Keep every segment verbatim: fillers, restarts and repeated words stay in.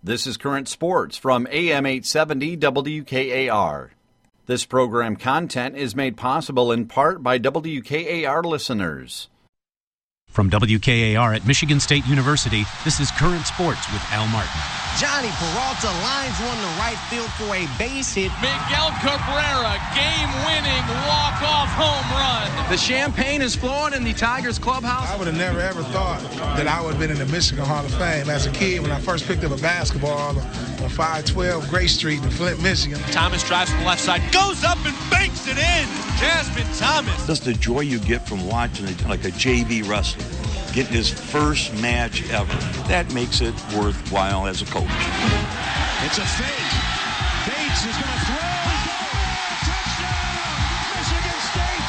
This is Current Sports from A M eight seventy W K A R. This program content is made possible in part by W K A R listeners. From W K A R at Michigan State University, this is Current Sports with Al Martin. Johnny Peralta lines one to right field for a base hit. Miguel Cabrera, game-winning walk-off home run. The champagne is flowing in the Tigers clubhouse. I would have never, ever thought that I would have been in the Michigan Hall of Fame as a kid when I first picked up a basketball on five twelve Gray Street in Flint, Michigan. Thomas drives to the left side, goes up and banks it in. Jasmine Thomas. That's the joy you get from watching it, like a J V wrestler. Getting his first match ever. That makes it worthwhile as a coach. It's a fake. Bates is going to throw. Touchdown! Michigan State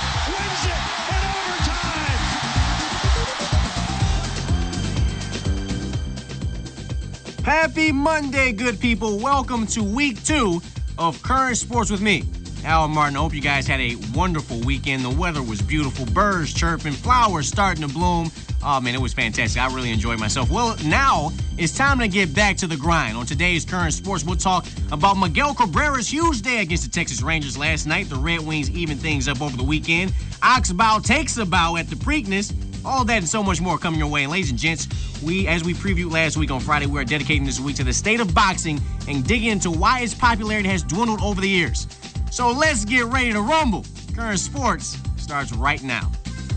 wins it in overtime. Happy Monday, good people. Welcome to week two of Current Sports with me, Al Martin. I hope you guys had a wonderful weekend. The weather was beautiful. Birds chirping, flowers starting to bloom. Oh, man, it was fantastic. I really enjoyed myself. Well, now it's time to get back to the grind. On today's Current Sports, we'll talk about Miguel Cabrera's huge day against the Texas Rangers last night. The Red Wings even things up over the weekend. Oxbow takes a bow at the Preakness. All that and so much more coming your way. And ladies and gents, we, as we previewed last week on Friday, we are dedicating this week to the state of boxing and digging into why its popularity has dwindled over the years. So let's get ready to rumble. Current Sports starts right now.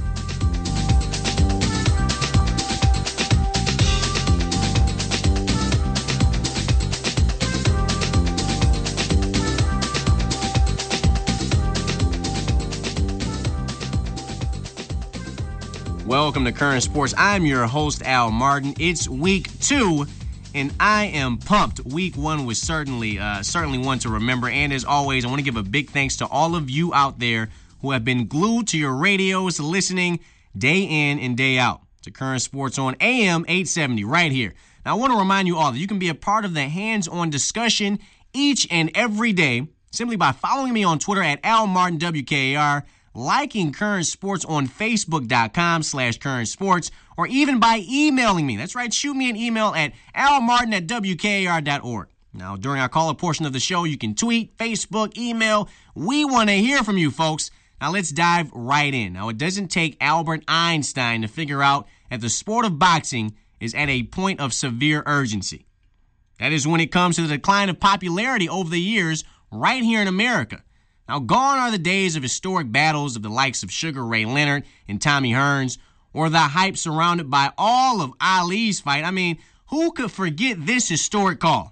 Welcome to Current Sports. I'm your host, Al Martin. It's week two, and I am pumped. Week one was certainly uh, certainly one to remember. And as always, I want to give a big thanks to all of you out there who have been glued to your radios, listening day in and day out to Current Sports on A M eight seventy right here. Now, I want to remind you all that you can be a part of the hands-on discussion each and every day simply by following me on Twitter at Al Martin W K A R, liking Current Sports on Facebook.com slash Current Sports, or even by emailing me. That's right, shoot me an email at almartin at W K A R dot org. Now, during our caller portion of the show, you can tweet, Facebook, email. We want to hear from you, folks. Now, let's dive right in. Now, it doesn't take Albert Einstein to figure out that the sport of boxing is at a point of severe urgency. That is when it comes to the decline of popularity over the years right here in America. Now, gone are the days of historic battles of the likes of Sugar Ray Leonard and Tommy Hearns, or the hype surrounded by all of Ali's fight. I mean, who could forget this historic call?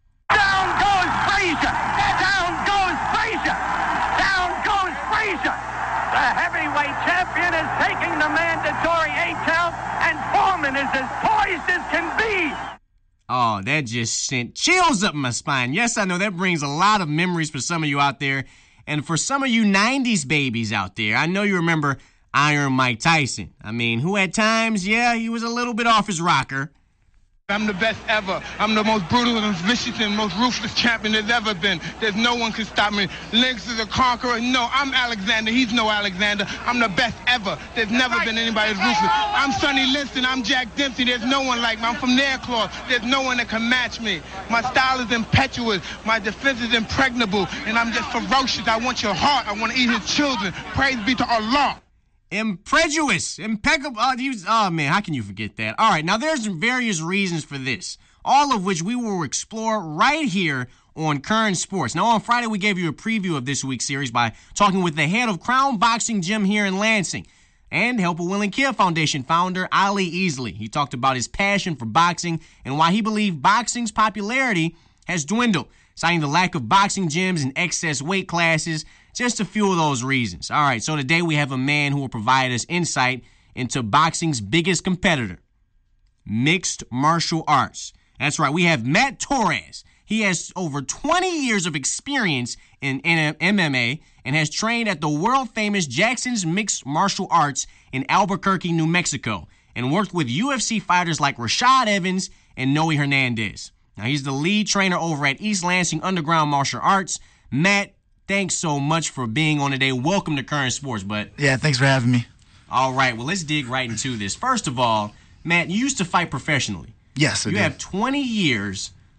Down goes Frazier! Down goes Frazier! Down goes Frazier! The heavyweight champion is taking the mandatory eight count, and Foreman is as poised as can be! Oh, that just sent chills up my spine. Yes, I know that brings a lot of memories for some of you out there. And for some of you nineties babies out there, I know you remember Iron Mike Tyson. I mean, who at times, yeah, he was a little bit off his rocker. I'm the best ever. I'm the most brutal and vicious and most ruthless champion there's ever been. There's no one can stop me. Lynx is a conqueror. No, I'm Alexander. He's no Alexander. I'm the best ever. There's never been anybody as ruthless. I'm Sonny Liston. I'm Jack Dempsey. There's no one like me. I'm from Nairclaw. There's no one that can match me. My style is impetuous. My defense is impregnable. And I'm just ferocious. I want your heart. I want to eat his children. Praise be to Allah. Imprejuous, impeccable. Oh, was, oh, man, how can you forget that? All right, now there's various reasons for this, all of which we will explore right here on Current Sports. Now, on Friday, we gave you a preview of this week's series by talking with the head of Crown Boxing Gym here in Lansing and Help a Willing Kid Foundation founder Ali Easley. He talked about his passion for boxing and why he believed boxing's popularity has dwindled, citing the lack of boxing gyms and excess weight classes. Just a few of those reasons. All right, so today we have a man who will provide us insight into boxing's biggest competitor, mixed martial arts. That's right, we have Matt Torres. He has over twenty years of experience in M M A and has trained at the world-famous Jackson's Mixed Martial Arts in Albuquerque, New Mexico, and worked with U F C fighters like Rashad Evans and Noe Hernandez. Now, he's the lead trainer over at East Lansing Underground Martial Arts. Matt, thanks so much for being on today. Welcome to Current Sports, bud. Yeah, thanks for having me. All right, well, let's dig right into this. First of all, Matt, you used to fight professionally. Yes, I You did. have twenty years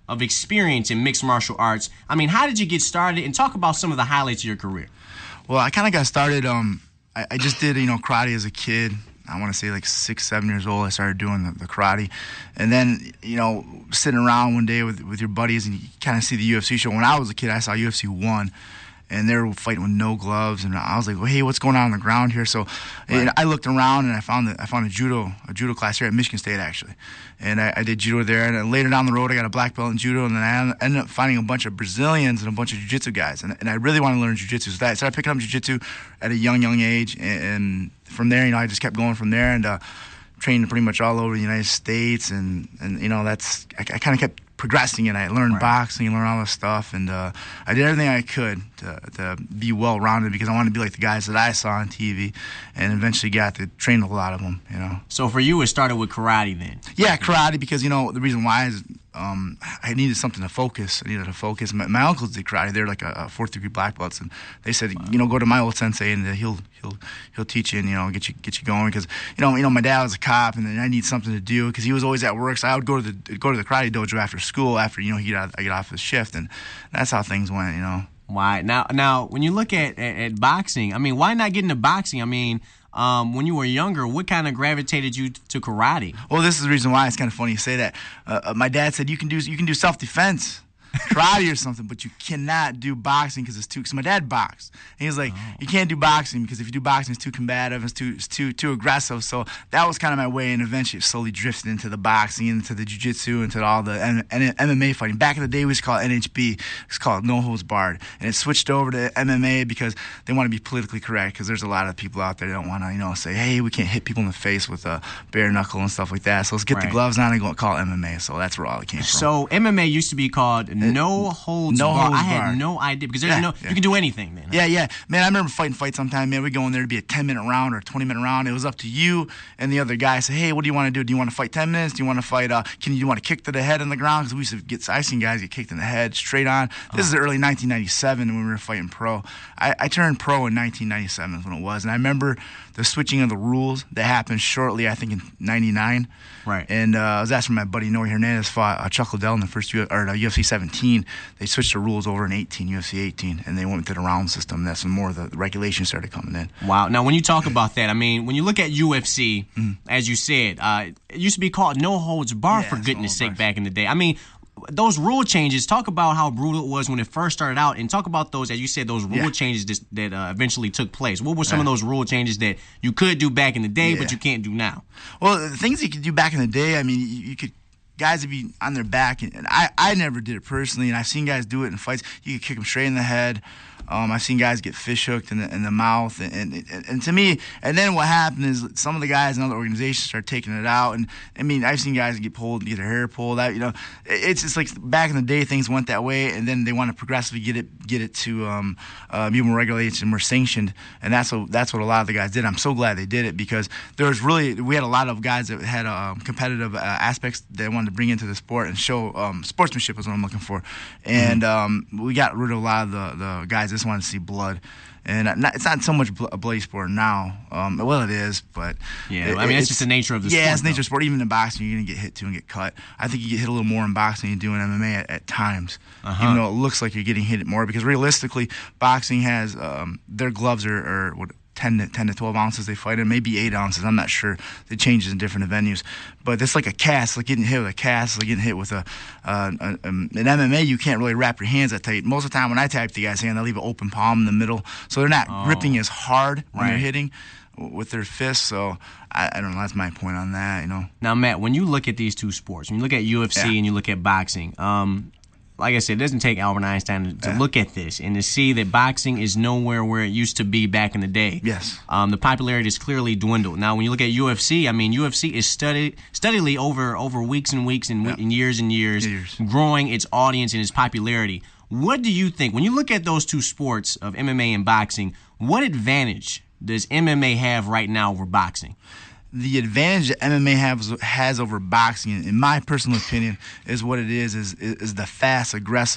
of experience in mixed martial arts. I mean, how did you get started? And talk about some of the highlights of your career. Well, I kind of got started. Um, I, I just did, you know, karate as a kid. I want to say like six, seven years old, I started doing the, the karate. And then, you know, sitting around one day with, with your buddies and you kind of see the U F C show. When I was a kid, I saw U F C one. And they were fighting with no gloves, and I was like, well, "Hey, what's going on on the ground here?" So, right. and I looked around, and I found the, I found a judo a judo class here at Michigan State actually, and I, I did judo there. And then later down the road, I got a black belt in judo, and then I ended up finding a bunch of Brazilians and a bunch of jiu-jitsu guys, and, and I really wanted to learn jiu-jitsu. So I started picking up jiu-jitsu at a young, young age, and, and from there, you know, I just kept going from there, and uh, trained pretty much all over the United States, and and you know, that's I, I kind of kept progressing, and I learned right. boxing, learned all this stuff, and uh, I did everything I could to, to be well-rounded because I wanted to be like the guys that I saw on T V, and eventually got to train a lot of them, you know. So for you, it started with karate then? Yeah, karate, because, you know, the reason why is um, I needed something to focus. I needed to focus. My, my uncles did karate. They're like a, a fourth degree black belts, and they said, wow. you know, go to my old sensei, and he'll he'll he'll teach you, and you know, get you get you going. Because you know, you know, my dad was a cop, and then I need something to do because he was always at work. So I would go to the go to the karate dojo after school, after you know he got I get off his shift, and that's how things went, you know. Why now? Now, when you look at, at at boxing, I mean, why not get into boxing? I mean. Um, when you were younger, what kind of gravitated you to karate? Well, this is the reason why it's kind of funny you say that. Uh, uh, my dad said you can do you can do self-defense, karate or something, but you cannot do boxing because it's too. Because my dad boxed, and he was like, oh. you can't do boxing because if you do boxing, it's too combative, it's too it's too too aggressive. So that was kind of my way, and eventually it slowly drifted into the boxing, into the jiu-jitsu, into all the M M A fighting. Back in the day, we used to call it N H B. It's called No Holds Barred, and it switched over to M M A because they want to be politically correct. Because there's a lot of people out there that don't want to, you know, say, hey, we can't hit people in the face with a bare knuckle and stuff like that. So let's get right. the gloves on and go call it M M A. So that's where all it came from. So M M A used to be called No Holds no Barred. Holds I had barred. no idea because there's yeah, no yeah. you can do anything then. Huh? Yeah, yeah, man. I remember fighting fights sometime. Man, we go in there to be a ten minute round or a twenty minute round. It was up to you and the other guy. Say, hey, what do you want to do? Do you want to fight ten minutes? Do you want to fight? Uh, can you, do you want to kick to the head on the ground? Because we used to get. I seen guys get kicked in the head straight on. This oh. is the early nineteen ninety-seven when we were fighting pro. I, I turned pro in nineteen ninety-seven is when it was, and I remember the switching of the rules that happened shortly. I think in ninety-nine. Right. And uh, I was asking my buddy Noe Hernandez fought uh, Chuck Liddell in the first U- or uh, U F C seventeen. They switched the rules over in eighteen, U F C eighteen, and they went to the round system. That's when more of the, the regulations started coming in. Wow. Now, when you talk about that, I mean, when you look at U F C, mm. as you said, uh, it used to be called No Holds Barred, yeah, for goodness sake, back in the day. I mean, those rule changes, talk about how brutal it was when it first started out, and talk about those, as you said, those rule yeah. changes that, that uh, eventually took place. What were some yeah. of those rule changes that you could do back in the day, yeah. but you can't do now? Well, the things you could do back in the day, I mean, you, you could, guys would be on their back, and, and I, I never did it personally, and I've seen guys do it in fights. You could kick them straight in the head. Um, I've seen guys get fish hooked in the, in the mouth, and, and and to me, and then what happened is some of the guys in other organizations start taking it out, and I mean, I've seen guys get pulled, get their hair pulled out. You know, it's just like back in the day, things went that way, and then they want to progressively get it get it to um, uh, be more regulated and more sanctioned, and that's what that's what a lot of the guys did. I'm so glad they did it because there was really we had a lot of guys that had um, competitive uh, aspects they wanted to bring into the sport and show um, sportsmanship is what I'm looking for, and mm-hmm. um, we got rid of a lot of the the guys. Just want to see blood, and not, it's not so much a bloody sport now. Um, well, it is, but yeah, it, I mean, it's, it's just the nature of the yeah, sport. Yeah, it's the nature of sport. Even in boxing, you're gonna get hit too and get cut. I think you get hit a little more in boxing than you do in M M A at, at times, uh-huh. even though it looks like you're getting hit more. Because realistically, boxing has um, their gloves are, are what. ten to twelve ounces they fight in, maybe eight ounces. I'm not sure. It changes in different venues. But it's like a cast, like getting hit with a cast, like getting hit with a, uh, a um, in M M A, you can't really wrap your hands that tight. Most of the time when I tap the guy's hand, I leave an open palm in the middle. So they're not oh. gripping as hard when right. they're hitting with their fists. So I, I don't know. That's my point on that, you know. Now, Matt, when you look at these two sports, when you look at U F C yeah. and you look at boxing, um, like I said, it doesn't take Albert Einstein to, to yeah. look at this and to see that boxing is nowhere where it used to be back in the day. Yes. Um, the popularity is clearly dwindled. Now, when you look at U F C, I mean, U F C is studied steadily over over weeks and weeks and, yeah. and years and years, years, growing its audience and its popularity. What do you think, when you look at those two sports of M M A and boxing, what advantage does M M A have right now over boxing? The advantage that M M A has, has over boxing, in my personal opinion, is what it is, is is the fast, aggressive,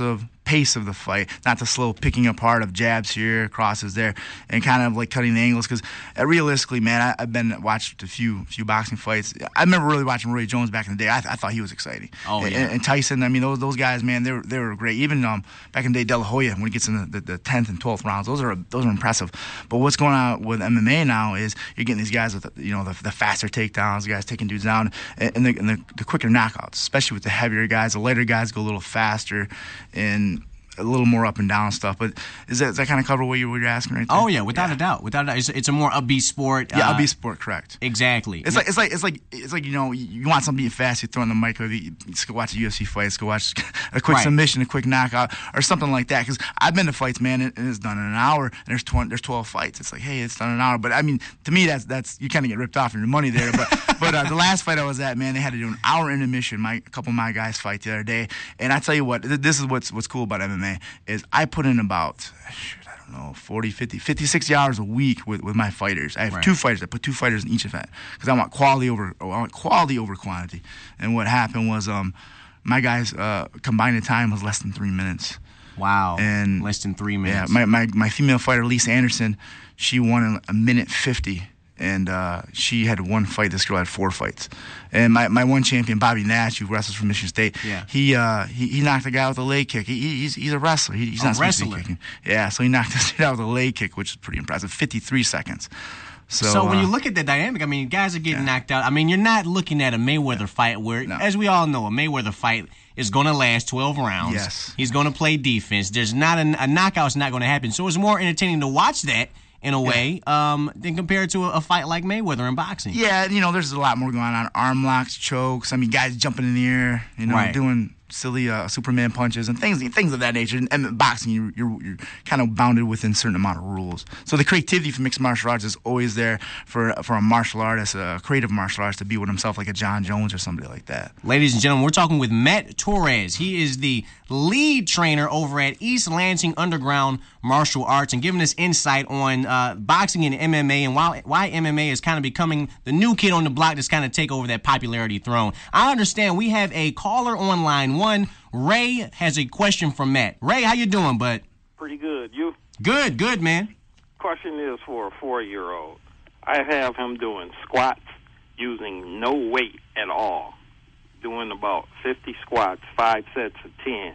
pace of the fight, not the slow picking apart of jabs here, crosses there, and kind of like cutting the angles. Because uh, realistically, man, I, I've been watched a few few boxing fights. I remember really watching Roy Jones back in the day. I, th- I thought he was exciting. Oh yeah. And, and Tyson, I mean, those those guys, man, they were they were great. Even um, back in the day, De La Hoya, when he gets in the, the, the tenth and twelfth rounds, those are those are impressive. But what's going on with M M A now is you're getting these guys with the, you know the, the faster takedowns, the guys taking dudes down, and, and, the, and the, the quicker knockouts, especially with the heavier guys. The lighter guys go a little faster and a little more up and down stuff. But is that, does that kind of cover what, you, what you're asking right there? Oh yeah, without yeah. a doubt, without a doubt, it's, it's a more upbeat sport. Yeah, uh, upbeat sport, correct. Exactly. It's like it's like it's like it's like you know you want something to get fast, you throw in the microwave, you just go watch a U F C fight, just go watch a quick right. submission, a quick knockout, or something like that. Because I've been to fights, man, and it's done in an hour, and there's twenty, there's twelve fights. It's like, hey, it's done in an hour. But I mean, to me, that's that's you kind of get ripped off on your money there. But but uh, the last fight I was at, man, they had to do an hour intermission. My a couple of my guys fight the other day, and I tell you what, this is what's what's cool about M M A is I put in about, shoot, I don't know, forty, fifty, fifty, sixty hours a week with, with my fighters. I have right. two fighters. I put two fighters in each event because I want quality over I want quality over quantity. And what happened was um, my guys' uh, combined time was less than three minutes. Wow. And less than three minutes. Yeah, my, my, my female fighter, Lisa Anderson, she won in a minute fifty. And uh, she had one fight. This girl had four fights. And my, my one champion, Bobby Nash, who wrestles from Michigan State, yeah. he, uh, he he knocked a guy with a leg kick. He, he's he's a wrestler. He, he's a not wrestler. supposed to be kicking. Yeah, so he knocked this dude out with a leg kick, which is pretty impressive. fifty-three seconds. So, so when uh, you look at the dynamic, I mean, guys are getting yeah. knocked out. I mean, you're not looking at a Mayweather yeah. fight where, no. as we all know, a Mayweather fight is going to last twelve rounds. Yes. He's going to play defense. There's not a, a knockout's not going to happen. So it's more entertaining to watch that in a way, yeah. um, than compared to a, a fight like Mayweather in boxing. Yeah, you know, there's a lot more going on. Arm locks, chokes. I mean, guys jumping in the air, you know, right. doing silly uh, Superman punches and things things of that nature. And, and boxing, you're, you're you're kind of bounded within a certain amount of rules. So the creativity for mixed martial arts is always there for for a martial artist, a creative martial artist, to be with himself like a John Jones or somebody like that. Ladies and gentlemen, we're talking with Matt Torres. He is the lead trainer over at East Lansing Underground Martial Arts and giving us insight on uh, boxing and M M A and why, why M M A is kind of becoming the new kid on the block that's kind of take over that popularity throne. I understand we have a caller on line one. Ray has a question for Matt. Ray, how you doing, bud? Pretty good. You? Good, good, man. Question is for a four-year-old. I have him doing squats using no weight at all, doing about fifty squats, five sets of ten,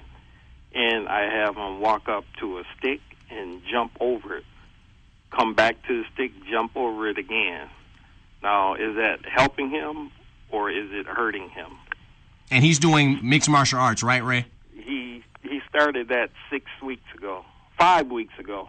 and I have him walk up to a stick and jump over it, come back to the stick, jump over it again. Now, is that helping him or is it hurting him? And he's doing mixed martial arts, right, Ray? He he started that six weeks ago, five weeks ago.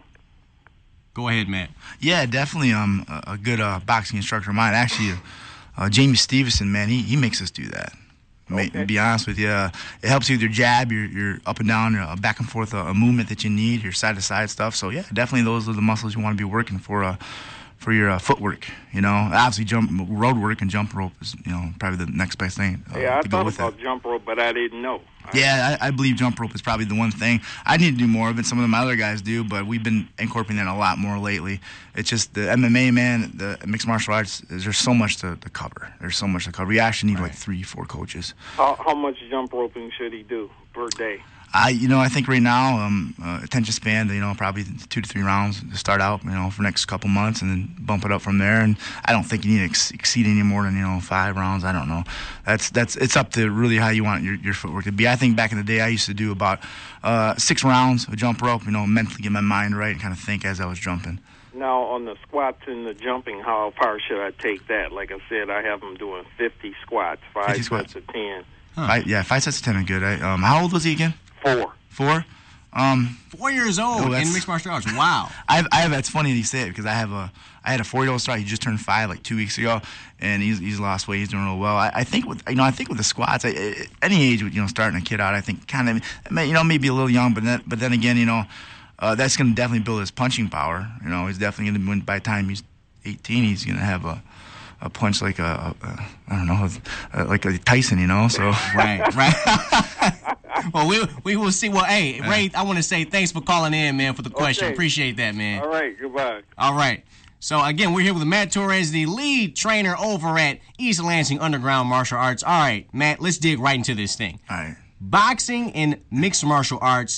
Go ahead, Matt. Yeah, definitely um, a, a good uh, boxing instructor of mine. Actually, uh, uh, Jamie Stevenson, man, he, he makes us do that. Okay. To be honest with you, uh, it helps you with your jab, your, your up and down, your back and forth, uh, a movement that you need, your side-to-side stuff. So, yeah, definitely those are the muscles you want to be working for uh, for your uh, footwork. You know, obviously jump road work and jump rope is, you know, probably the next best thing. Uh, yeah, I to thought go with about that. jump rope, but I didn't know. Yeah, I, I believe jump rope is probably the one thing. I need to do more of it. Some of my other guys do, but we've been incorporating that a lot more lately. It's just the M M A, man, the mixed martial arts, there's so much to, to cover. There's so much to cover. You actually need right. like three, four coaches. How, how much jump roping should he do per day? I, you know, I think right now, um, uh, attention span, you know, probably two to three rounds to start out, you know, for the next couple months, and then bump it up from there. And I don't think you need to ex- exceed any more than, you know, five rounds. I don't know. That's that's it's up to really how you want your, your footwork to be. I think back in the day, I used to do about uh, six rounds of jump rope, you know, mentally get my mind right and kind of think as I was jumping. Now, on the squats and the jumping, how far should I take that? Like I said, I have him doing fifty squats, five fifty squats. sets of ten. Huh. Five, yeah, five sets of ten are good. I, um, how old was he again? Four. Four? Um, Four years old oh, in mixed martial arts. Wow. I have, I have. It's funny that you say it because I have a. I had a four-year-old start. He just turned five like two weeks ago, and he's he's lost weight. He's doing real well. I, I think with you know I think with the squats, I, I, any age with you know starting a kid out, I think kind of you know maybe a little young, but then but then again you know uh, that's going to definitely build his punching power. You know he's definitely going to by the time he's eighteen, he's going to have a. A punch like a, a, a I don't know, a, like a Tyson, you know. So right, right. Well, we we will see. Well, hey, Ray, I want to say thanks for calling in, man, for the question. Okay. Appreciate that, man. All right, goodbye. All right. So again, we're here with Matt Torres, the lead trainer over at East Lansing Underground Martial Arts. All right, Matt, let's dig right into this thing. All right. Boxing and mixed martial arts.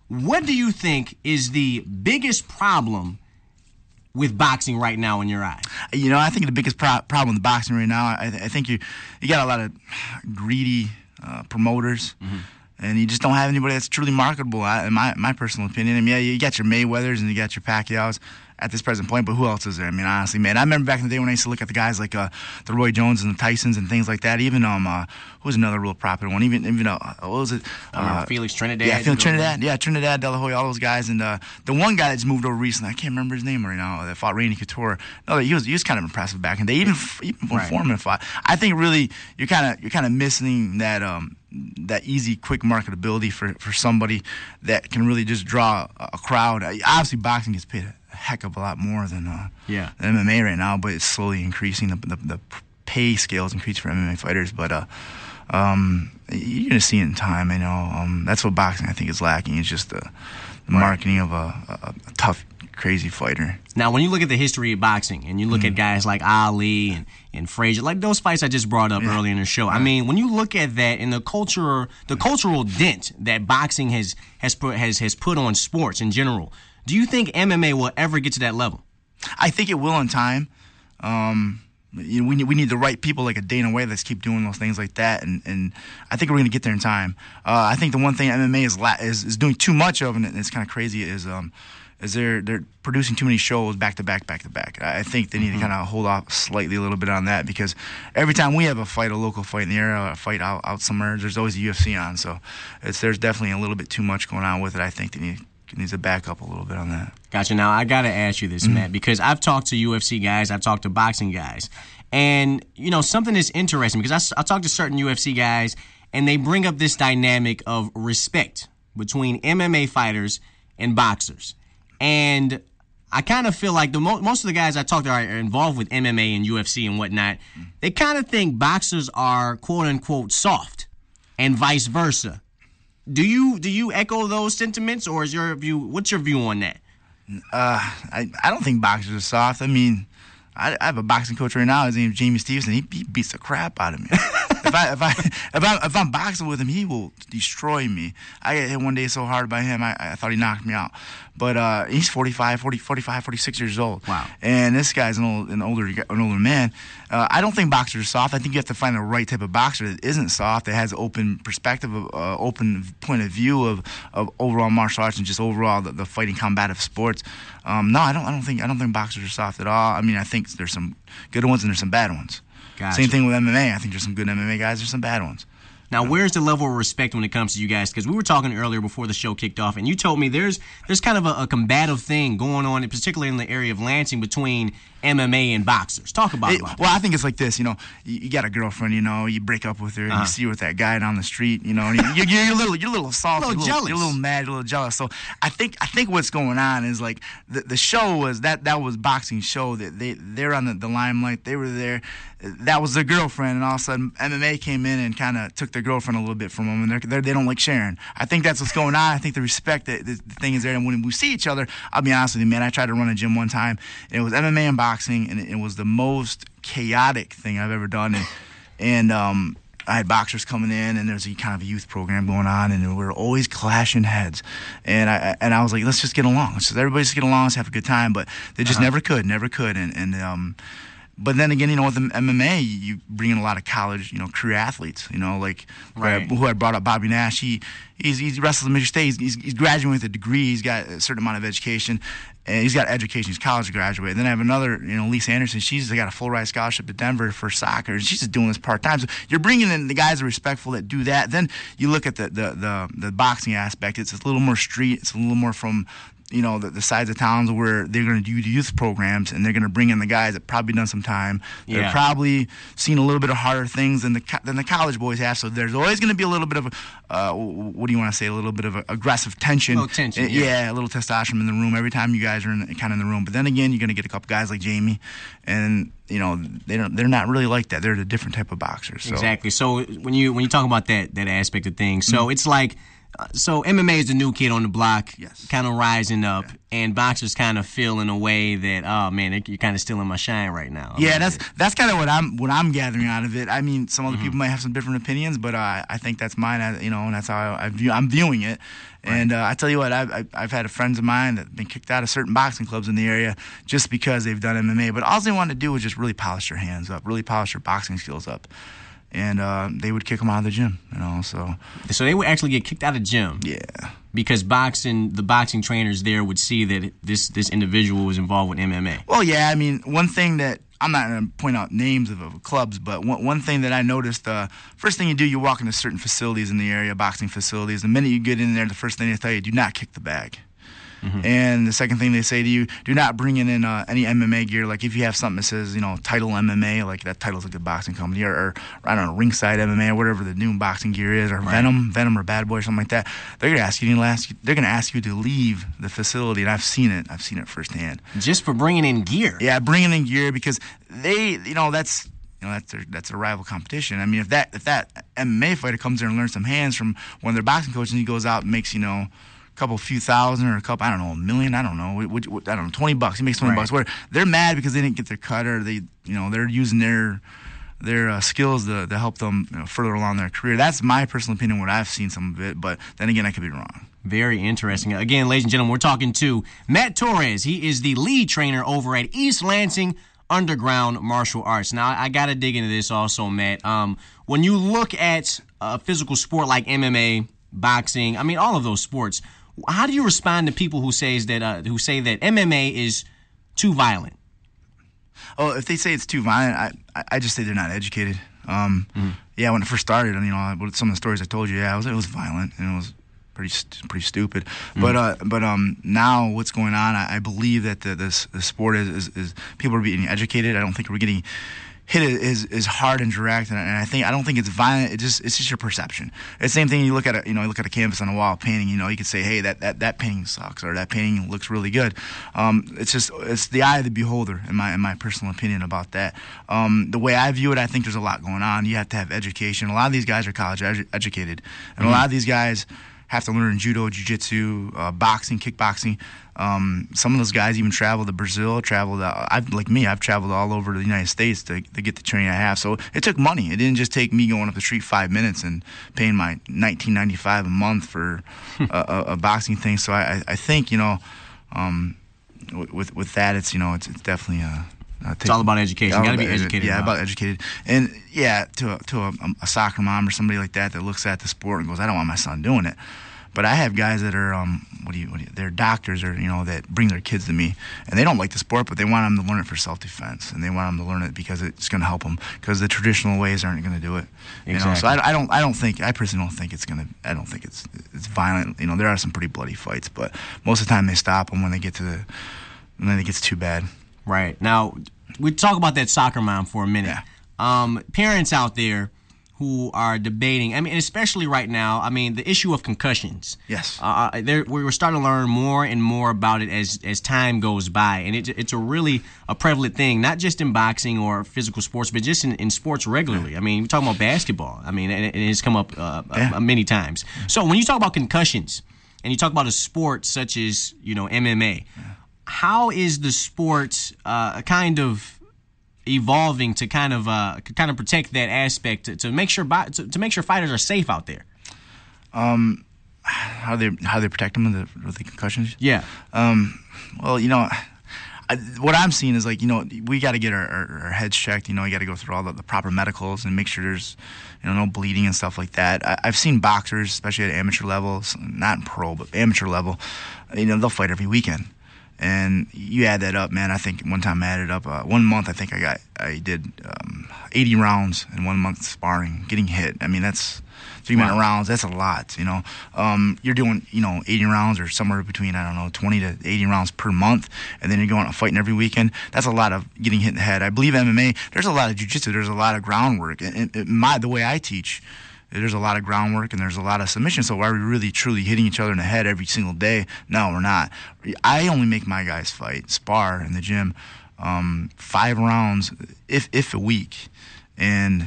What do you think is the biggest problem with boxing right now in your eyes? You know, I think the biggest pro- problem with boxing right now, I, th- I think you you got a lot of greedy uh, promoters. Mm-hmm. And you just don't have anybody that's truly marketable, in my my personal opinion. I mean, yeah, you got your Mayweathers and you got your Pacquiaos at this present point, but who else is there? I mean, honestly, man, I remember back in the day when I used to look at the guys like uh, the Roy Jones and the Tysons and things like that. Even um, uh, who was another real popular one? Even even uh, what was it? Uh, Felix Trinidad. Yeah, Felix Trinidad. Yeah, Trinidad, De La Hoya, all those guys. And uh, the one guy that just moved over recently, I can't remember his name right now. That fought Randy Couture. No, he was he was kind of impressive back in the day. Even even when right. Foreman fought, I think really you're kind of you're kind of missing that um. that easy, quick marketability for, for somebody that can really just draw a, a crowd. Obviously, boxing gets paid a heck of a lot more than, uh, yeah. than M M A right now, but it's slowly increasing. The, the, the pay scale is increasing for M M A fighters, but uh, um, you're going to see it in time. You know, um, that's what boxing, I think, is lacking. It's just the, the right. marketing of a, a, a tough, crazy fighter. Now, when you look at the history of boxing and you look mm-hmm. at guys like Ali and, and Frazier, like those fights I just brought up yeah. earlier in the show, yeah. I mean, when you look at that and the culture, the cultural dent that boxing has has put has has put on sports in general, do you think M M A will ever get to that level? I think it will in time. Um, you know, we need we need the right people like a Dana White that's keep doing those things like that, and, and I think we're going to get there in time. Uh, I think the one thing M M A is la- is, is doing too much of, and it's kind of crazy, is um. is they're they're producing too many shows back to back, back to back. I think they need mm-hmm. to kind of hold off slightly a little bit on that, because every time we have a fight, a local fight in the area, a fight out, out somewhere, there's always a U F C on. So it's there's definitely a little bit too much going on with it. I think they need needs to back up a little bit on that. Gotcha. Now I got to ask you this, mm-hmm. Matt, because I've talked to U F C guys, I've talked to boxing guys, and you know something that's interesting, because I I talk to certain U F C guys, and they bring up this dynamic of respect between M M A fighters and boxers. And I kind of feel like the mo- most of the guys I talk to are involved with M M A and U F C and whatnot. They kind of think boxers are quote unquote soft, and vice versa. Do you do you echo those sentiments, or is your view? What's your view on that? Uh, I I don't think boxers are soft. I mean, I, I have a boxing coach right now. His name's Jamie Stevenson. He, he beats the crap out of me. if I if I if I if I'm boxing with him, he will destroy me. I got hit one day so hard by him, I, I thought he knocked me out. But uh, he's forty-five, forty, forty-five, forty-six years old. Wow. And this guy's an old, an older, an older man. Uh, I don't think boxers are soft. I think you have to find the right type of boxer that isn't soft, that has open perspective, of, uh, open point of view of, of overall martial arts and just overall the, the fighting combative sports. Um, no, I don't. I don't think. I don't think boxers are soft at all. I mean, I think there's some good ones and there's some bad ones. Gotcha. Same thing with M M A. I think there's some good M M A guys. There's some bad ones. Now, where's the level of respect when it comes to you guys? Because we were talking earlier before the show kicked off, and you told me there's there's kind of a, a combative thing going on, particularly in the area of Lansing, between M M A and boxers. Talk about it. it well, I think it's like this. You know, you, you got a girlfriend. You know, you break up with her, and uh-huh. you see her with that guy down the street. You know, and you, you're, you're a little, you're a little salty, a little, you're, jealous. You're a little mad, you're a little jealous. So I think I think what's going on is like the the show was that that was boxing show that they they're on the, the limelight. They were there. That was their girlfriend, and all of a sudden M M A came in and kind of took their girlfriend a little bit from them, and they're, they're, they don't like sharing. I think that's what's going on. I think the respect, that the, the thing is there, and when we see each other, I'll be honest with you, man, I tried to run a gym one time, and it was M M A and boxing, and it, it was the most chaotic thing I've ever done, and, and um, I had boxers coming in, and there's a kind of a youth program going on, and we were always clashing heads, and I and I was like, let's just get along, let's just, everybody just get along, let's have a good time, but they just uh-huh. never could, never could, and, and um, but then again, you know, with the M M A, you bring in a lot of college, you know, career athletes, you know, like right. who I brought up, Bobby Nash. He he's he's wrestled at Michigan State. He's, he's he's graduating with a degree. He's got a certain amount of education, and he's got education. He's college graduate. And then I have another, you know, Lisa Anderson. She's got a full ride scholarship to Denver for soccer, and she's just doing this part time. So you're bringing in the guys that are respectful that do that. Then you look at the the the, the boxing aspect. It's a little more street. It's a little more from, you know, the, the sides of towns where they're going to do youth programs, and they're going to bring in the guys that probably done some time. They're yeah. probably seen a little bit of harder things than the than the college boys have. So there's always going to be a little bit of, a, uh, what do you want to say, a little bit of a aggressive tension. A little tension, uh, yeah. yeah. a little testosterone in the room every time you guys are in the, kind of in the room. But then again, you're going to get a couple guys like Jamie, and you know they don't they're not really like that. They're a different type of boxers. So. Exactly. So when you when you talk about that that aspect of things, so mm-hmm. it's like Uh, so M M A is the new kid on the block, yes. kind of rising up, yeah. and boxers kind of feel in a way that, oh man, you're kind of stealing my shine right now. Yeah, that's it. that's kind of what I'm what I'm gathering out of it. I mean, some other mm-hmm. people might have some different opinions, but uh, I think that's mine. I, you know, and that's how I, I view, I'm viewing it. Right. And uh, I tell you what, I've, I've I've had friends of mine that have been kicked out of certain boxing clubs in the area just because they've done M M A. But all they wanted to do was just really polish their hands up, really polish their boxing skills up. And uh, they would kick them out of the gym, you know. So, so they would actually get kicked out of the gym. Yeah, because boxing, the boxing trainers there would see that this this individual was involved with M M A. Well, yeah, I mean, one thing that I'm not going to point out names of, of clubs, but one one thing that I noticed, uh, first thing you do, you walk into certain facilities in the area, boxing facilities. The minute you get in there, the first thing they tell you, do not kick the bag. Mm-hmm. And the second thing they say to you, do not bring in uh, any M M A gear. Like if you have something that says, you know, Title M M A, like that Title's a good boxing company, or, or I don't know, Ringside M M A, or whatever the new boxing gear is, or right. Venom, Venom or Bad Boy or something like that. They're gonna ask you to ask, they're gonna ask you to leave the facility, and I've seen it. I've seen it firsthand. Just for bringing in gear. Yeah, bringing in gear because they, you know, that's. You know, that's their that's a rival competition. I mean, if that if that M M A fighter comes there and learns some hands from one of their boxing coaches, and he goes out and makes, you know, couple few thousand or a couple, I don't know, a million, I don't know, what, what, I don't know, twenty bucks. He makes twenty right. bucks. Where they're mad because they didn't get their cut, or they, you know, they're using their their uh, skills to, to help them, you know, further along their career. That's my personal opinion. What I've seen some of it, but then again, I could be wrong. Very interesting. Again, ladies and gentlemen, we're talking to Matt Torres. He is the lead trainer over at East Lansing Underground Martial Arts. Now, I got to dig into this also, Matt. Um, when you look at a physical sport like M M A, boxing, I mean, all of those sports. How do you respond to people who says that uh, who say that M M A is too violent? Oh, if they say it's too violent, I I just say they're not educated. Um, mm-hmm. Yeah, when it first started, you know, some of the stories I told you, yeah, it was it was violent and it was pretty pretty stupid. Mm-hmm. But uh, but um, now what's going on? I, I believe that the this the sport is, is is people are being educated. I don't think we're getting hit is is hard and direct, and I think I don't think it's violent. It just it's just your perception. It's the same thing. You look at a you know you look at a canvas on a wall painting. You know you could say, hey, that, that, that painting sucks, or that painting looks really good. Um, it's just it's the eye of the beholder, in my in my personal opinion about that. Um, the way I view it, I think there's a lot going on. You have to have education. A lot of these guys are college edu- educated, and mm-hmm. a lot of these guys have to learn judo, jiu-jitsu, uh, boxing, kickboxing. Um, some of those guys even travel to Brazil, traveled. Uh, I've like me, I've traveled all over the United States to, to get the training I have. So it took money. It didn't just take me going up the street five minutes and paying my nineteen ninety-five a month for a, a, a boxing thing. So I, I think you know, um, with with that, it's you know, it's, it's definitely a. Uh, it's all about education. You got to be educated. Yeah, about, about educated, and yeah, to a, to a, a soccer mom or somebody like that that looks at the sport and goes, "I don't want my son doing it." But I have guys that are, um, what do you, what do you, they're doctors, or you know, that bring their kids to me, and they don't like the sport, but they want them to learn it for self-defense, and they want them to learn it because it's going to help them, because the traditional ways aren't going to do it. You exactly. know, so I, I don't, I don't think, I personally don't think it's going to, I don't think it's, it's violent. You know, there are some pretty bloody fights, but most of the time they stop them when they get to the, when it gets too bad. Right. Now, we talk about that soccer mom for a minute. Yeah. Um, parents out there who are debating, I mean, especially right now, I mean, the issue of concussions. Yes. Uh, we're starting to learn more and more about it as as time goes by. And it, it's a really a prevalent thing, not just in boxing or physical sports, but just in, in sports regularly. I mean, we're talking about basketball. I mean, and it, it's come up uh, yeah. uh, many times. So when you talk about concussions and you talk about a sport such as, you know, M M A, yeah. how is the sport uh, kind of evolving to kind of uh, kind of protect that aspect to, to make sure to, to make sure fighters are safe out there? Um, how they how they protect them with the, with the concussions? Yeah. Um, well, you know, I, what I'm seeing is like you know we got to get our, our, our heads checked. You know, we got to go through all the, the proper medicals and make sure there's you know no bleeding and stuff like that. I, I've seen boxers, especially at amateur levels, not in pro but amateur level. You know, they'll fight every weekend. And you add that up, man. I think one time I added up, uh, one month I think I got, I did um, eighty rounds in one month sparring, getting hit. I mean, that's three minute wow. rounds. That's a lot, you know. Um, you're doing, you know, eighty rounds or somewhere between, I don't know, twenty to eighty rounds per month. And then you're going out fighting every weekend. That's a lot of getting hit in the head. I believe M M A, there's a lot of jiu-jitsu. There's a lot of groundwork. And, and my, the way I teach, there's a lot of groundwork and there's a lot of submission. So are we really truly hitting each other in the head every single day? No, we're not. I only make my guys fight, spar in the gym, um, five rounds, if if a week. And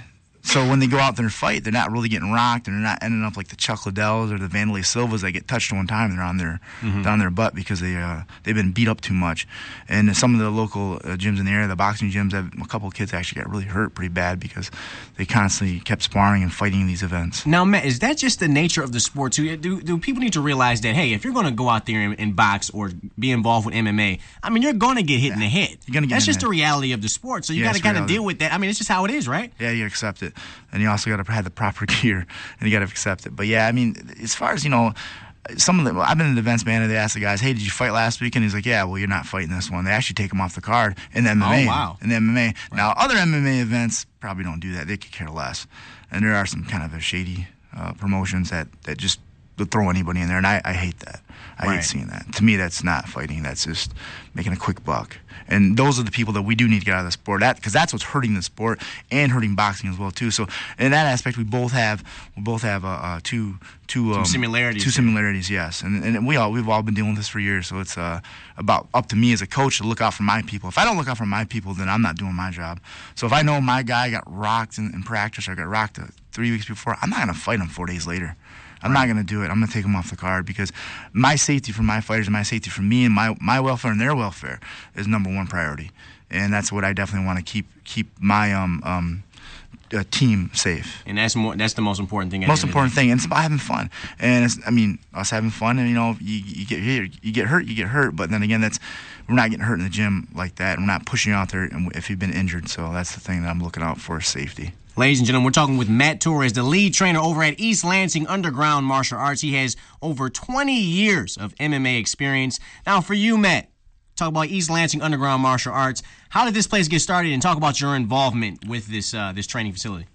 So when they go out there and fight, they're not really getting rocked, and they're not ending up like the Chuck Liddells or the Vanderlei Silvas that get touched one time. They're on their mm-hmm. down their butt because they uh, they've been beat up too much. And some of the local uh, gyms in the area, the boxing gyms, have a couple of kids actually got really hurt pretty bad because they constantly kept sparring and fighting in these events. Now, Matt, is that just the nature of the sport too? Do do people need to realize that, hey, if you're going to go out there and, and box or be involved with M M A, I mean, you're going to get hit yeah. in the head. You're gonna get That's just the head. reality of the sport. So you yeah, got to kind of deal with that. I mean, it's just how it is, right? Yeah, you accept it, and you also got to have the proper gear, and you got to accept it. But yeah, I mean, as far as you know, some of the I've been in the events, man, and they ask the guys, "Hey, did you fight last week?" And he's like, "Yeah, well, you're not fighting this one." They actually take him off the card in the M M A. Oh, wow. In the M M A. Right. Now, other M M A events probably don't do that. They could care less, and there are some kind of shady uh, promotions that that just they'll throw anybody in there, and I, I hate that. I right. hate seeing that. To me, that's not fighting. That's just making a quick buck. And those are the people that we do need to get out of the sport, that because that's what's hurting the sport and hurting boxing as well too. So in that aspect, we both have we both have uh, uh, two two um, similarities. Two similarities, yes. And and we all we've all been dealing with this for years. So it's uh, about up to me as a coach to look out for my people. If I don't look out for my people, then I'm not doing my job. So if I know my guy got rocked in, in practice or got rocked uh, three weeks before, I'm not going to fight him four days later. I'm not going to do it. I'm going to take them off the card because my safety for my fighters and my safety for me and my, my welfare and their welfare is number one priority. And that's what I definitely want to keep keep my um um uh, team safe. And that's more that's the most important thing. Most important thing, and it's about having fun. And it's, I mean, us having fun, and you know, you, you get hit, you get hurt, you get hurt. But then again, that's we're not getting hurt in the gym like that. We're not pushing you out there if you've been injured. So that's the thing that I'm looking out for, is safety. Ladies and gentlemen, we're talking with Matt Torres, the lead trainer over at East Lansing Underground Martial Arts. He has over twenty years of M M A experience. Now, for you, Matt, talk about East Lansing Underground Martial Arts. How did this place get started, and talk about your involvement with this uh, this training facility?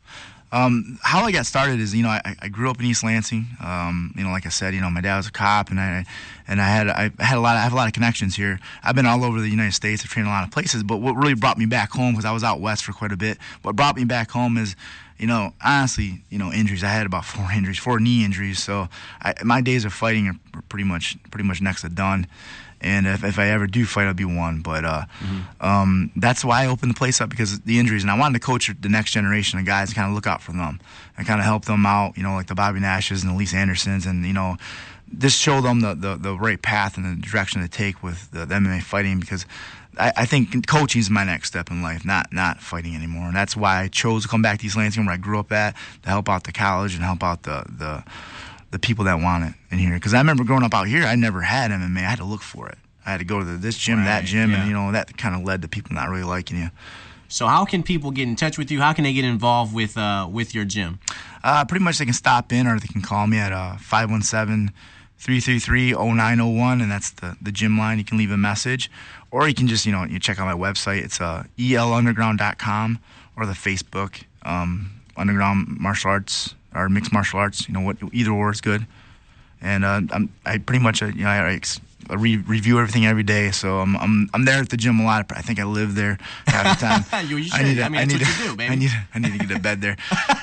Um, how I got started is, you know, I, I grew up in East Lansing. Um, you know, like I said, you know, my dad was a cop, and I and I had I had a lot. Of, I have a lot of connections here. I've been all over the United States. I've trained a lot of places. But what really brought me back home, because I was out west for quite a bit, what brought me back home is, you know, honestly, you know, injuries. I had about four injuries, four knee injuries. So I, my days of fighting are pretty much pretty much next to done. And if, if I ever do fight, I'll be one. But uh, mm-hmm. um, that's why I opened the place up, because of the injuries. And I wanted to coach the next generation of guys and kind of look out for them and kind of help them out, you know, like the Bobby Nashes and the Lisa Andersons, and, you know, just show them the, the, the right path and the direction to take with the, the M M A fighting, because I, I think coaching is my next step in life, not not fighting anymore. And that's why I chose to come back to East Lansing, where I grew up at, to help out the college and help out the the, the people that want it in here. Because I remember growing up out here, I never had M M A. I had to look for it. I had to go to this gym, right, that gym, yeah. and, you know, that kind of led to people not really liking you. So how can people get in touch with you? How can they get involved with uh, with your gym? Uh, pretty much they can stop in, or they can call me at uh, five one seven, three three three, oh nine oh one, and that's the, the gym line. You can leave a message. Or you can just, you know, you check out my website. It's uh, E L underground dot com, or the Facebook, um, Underground Martial Arts, or Mixed Martial Arts. You know, what either or is good. And uh, I'm, I pretty much, uh, you know, I, I re- review everything every day, so I'm I'm I'm there at the gym a lot. I think I live there half the time. you, you I need to, I mean, I that's need what to, you do, baby. I need I need to get a bed there.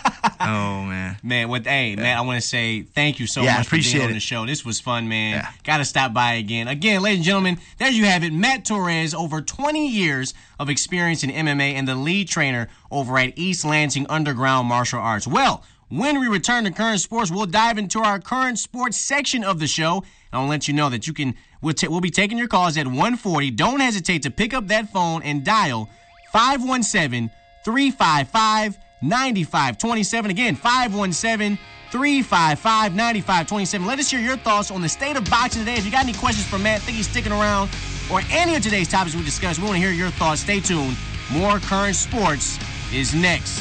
Oh man, man. With hey, yeah. man, I want to say thank you so yeah, much for being on it. the show. This was fun, man. Yeah. Got to stop by again. Again, ladies and gentlemen, there you have it. Matt Torres, over twenty years of experience in M M A, and the lead trainer over at East Lansing Underground Martial Arts. Well, when we return to Current Sports, we'll dive into our Current Sports section of the show. And I'll let you know that you can. We'll, t- we'll be taking your calls at one forty. Don't hesitate to pick up that phone and dial five one seven, three five five, nine five two seven. Again, five one seven, three five five, nine five two seven. Let us hear your thoughts on the state of boxing today. If you got any questions for Matt, think he's sticking around, or any of today's topics we discussed, we want to hear your thoughts. Stay tuned. More Current Sports is next.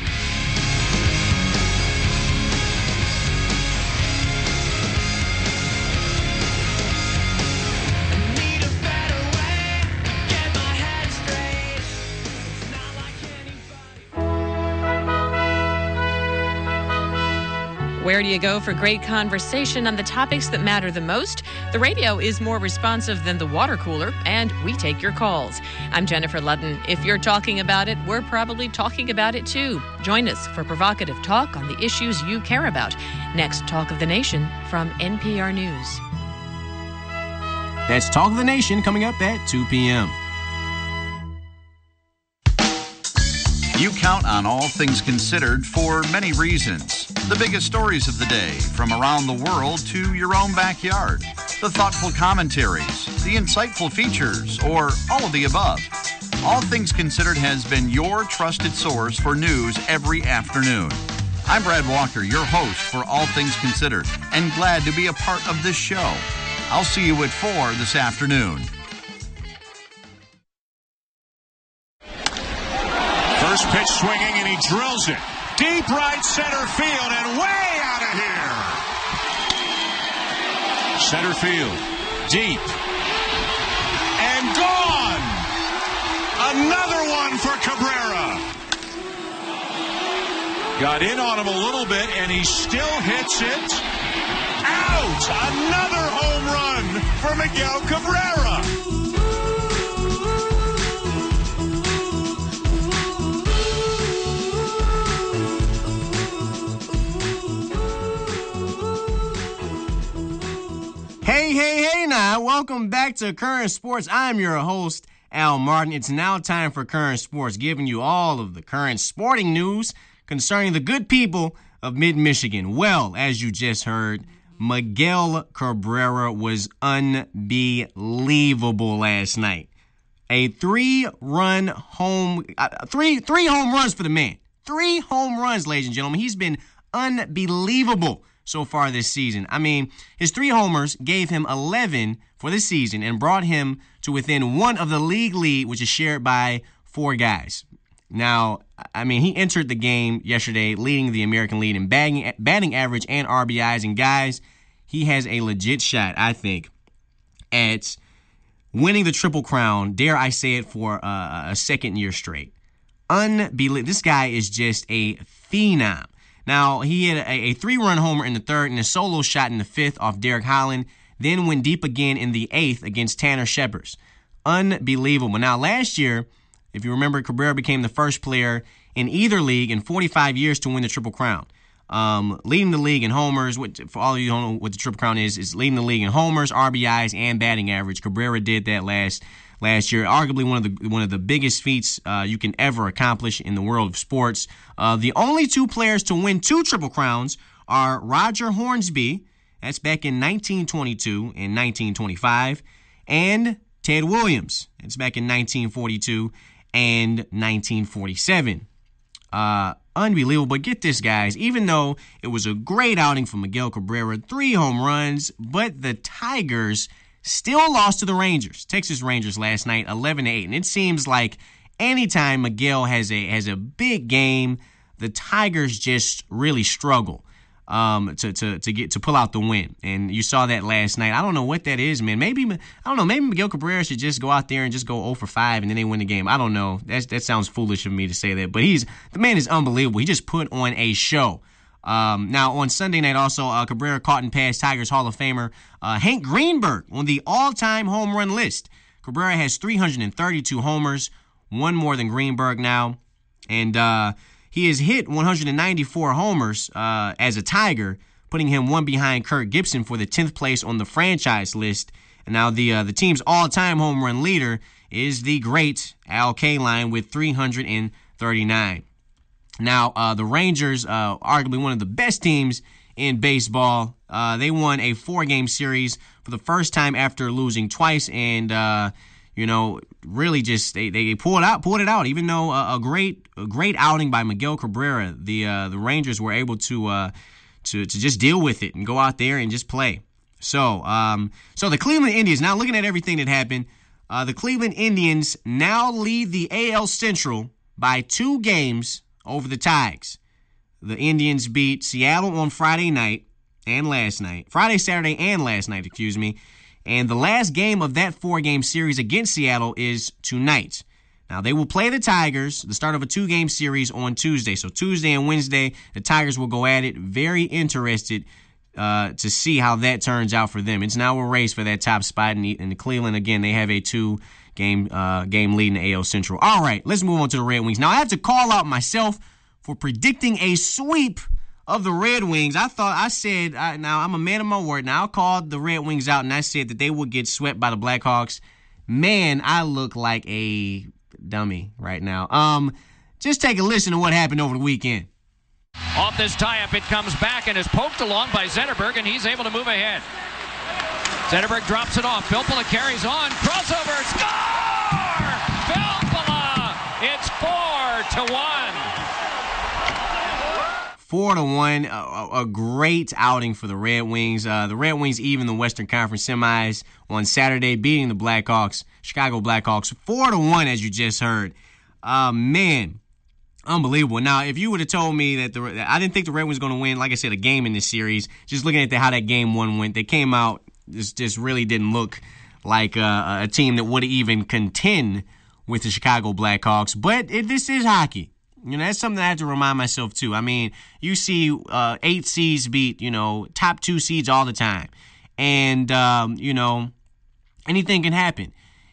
Where do you go for great conversation on the topics that matter the most? The radio is more responsive than the water cooler, and we take your calls. I'm Jennifer Ludden. If you're talking about it, we're probably talking about it too. Join us for provocative talk on the issues you care about. Next, Talk of the Nation from N P R News. That's Talk of the Nation coming up at two p.m. You count on All Things Considered for many reasons. The biggest stories of the day, from around the world to your own backyard. The thoughtful commentaries, the insightful features, or all of the above. All Things Considered has been your trusted source for news every afternoon. I'm Brad Walker, your host for All Things Considered, and glad to be a part of this show. I'll see you at four this afternoon. First pitch swinging, and he drills it. Deep right center field, and way out of here. Center field, deep, and gone. Another one for Cabrera. Got in on him a little bit, and he still hits it. Out! Another home run for Miguel Cabrera. Hey, hey, hey now. Welcome back to Current Sports. I'm your host, Al Martin. It's now time for Current Sports, giving you all of the current sporting news concerning the good people of Mid-Michigan. Well, as you just heard, Miguel Cabrera was unbelievable last night. A three-run home, uh, three three home runs for the man. Three home runs, ladies and gentlemen. He's been unbelievable so far this season. I mean, his three homers gave him eleven for the season and brought him to within one of the league lead, which is shared by four guys. Now, I mean, he entered the game yesterday leading the American league in batting, batting average and R B Is. And guys, he has a legit shot, I think, at winning the Triple Crown, dare I say it, for uh, a second year straight. Unbelievable. This guy is just a phenom. Now, he had a, a three-run homer in the third and a solo shot in the fifth off Derek Holland, then went deep again in the eighth against Tanner Shepard. Unbelievable. Now, last year, if you remember, Cabrera became the first player in either league in forty-five years to win the Triple Crown. Um, leading the league in homers, what, for all of you who don't know what the Triple Crown is, is leading the league in homers, R B Is, and batting average. Cabrera did that last last year. Arguably one of the one of the biggest feats uh, you can ever accomplish in the world of sports. Uh, the only two players to win two Triple Crowns are Roger Hornsby, that's back in nineteen twenty-two and nineteen twenty-five, and Ted Williams, that's back in nineteen forty-two and nineteen forty-seven. Uh, unbelievable. But get this, guys. Even though it was a great outing for Miguel Cabrera, three home runs, but the Tigers still lost to the Rangers, Texas Rangers, last night, eleven to eight. And it seems like anytime Miguel has a has a big game, the Tigers just really struggle um, to to to get to pull out the win. And you saw that last night. I don't know what that is, man. Maybe I don't know. Maybe Miguel Cabrera should just go out there and just go oh for five and then they win the game. I don't know. That's that sounds foolish of me to say that, but he's the man is unbelievable. He just put on a show. Um, now, on Sunday night also, uh, Cabrera caught and passed Tigers Hall of Famer uh, Hank Greenberg on the all-time home run list. Cabrera has three hundred thirty-two homers, one more than Greenberg now. And uh, he has hit one hundred ninety-four homers uh, as a Tiger, putting him one behind Kirk Gibson for the tenth place on the franchise list. And now the uh, the team's all-time home run leader is the great Al Kaline with three hundred thirty-nine. Now, uh, the Rangers, uh, arguably one of the best teams in baseball, uh, they won a four-game series for the first time after losing twice, and uh, you know, really just they, they pulled out, pulled it out. Even though uh, a great a great outing by Miguel Cabrera, the uh, the Rangers were able to uh, to to just deal with it and go out there and just play. So, um, so the Cleveland Indians, now looking at everything that happened, uh, the Cleveland Indians now lead the A L Central by two games over the Tigers. The Indians beat Seattle on Friday night and last night. Friday, Saturday, and last night, excuse me. And the last game of that four-game series against Seattle is tonight. Now, they will play the Tigers, the start of a two-game series on Tuesday. So Tuesday and Wednesday, the Tigers will go at it. Very interested uh, to see how that turns out for them. It's now a race for that top spot. In, in Cleveland, again, they have a two game uh, game lead in the A L Central. All right, let's move on to the Red Wings. Now, I have to call out myself for predicting a sweep of the Red Wings. I thought, I said, I, now I'm a man of my word. Now, I called the Red Wings out, and I said that they would get swept by the Blackhawks. Man, I look like a dummy right now. Um, Just take a listen to what happened over the weekend. Off this tie-up, it comes back and is poked along by Zetterberg, and he's able to move ahead. Zetterberg drops it off. Filppula carries on. Crossover. Score! Filppula! It's four to one. Four to one. A, a great outing for the Red Wings. Uh, the Red Wings even the Western Conference semis on Saturday, beating the Blackhawks, Chicago Blackhawks, four to one, as you just heard. Uh, man. Unbelievable. Now, if you would have told me that the I didn't think the Red Wings were going to win, like I said, a game in this series, just looking at the, how that game one went, they came out, just, just really didn't look like a, a team that would even contend with the Chicago Blackhawks. But it, this is hockey. You know, that's something I have to remind myself, too. I mean, you see uh, eight seeds beat, you know, top two seeds all the time. And, um, you know, anything can happen.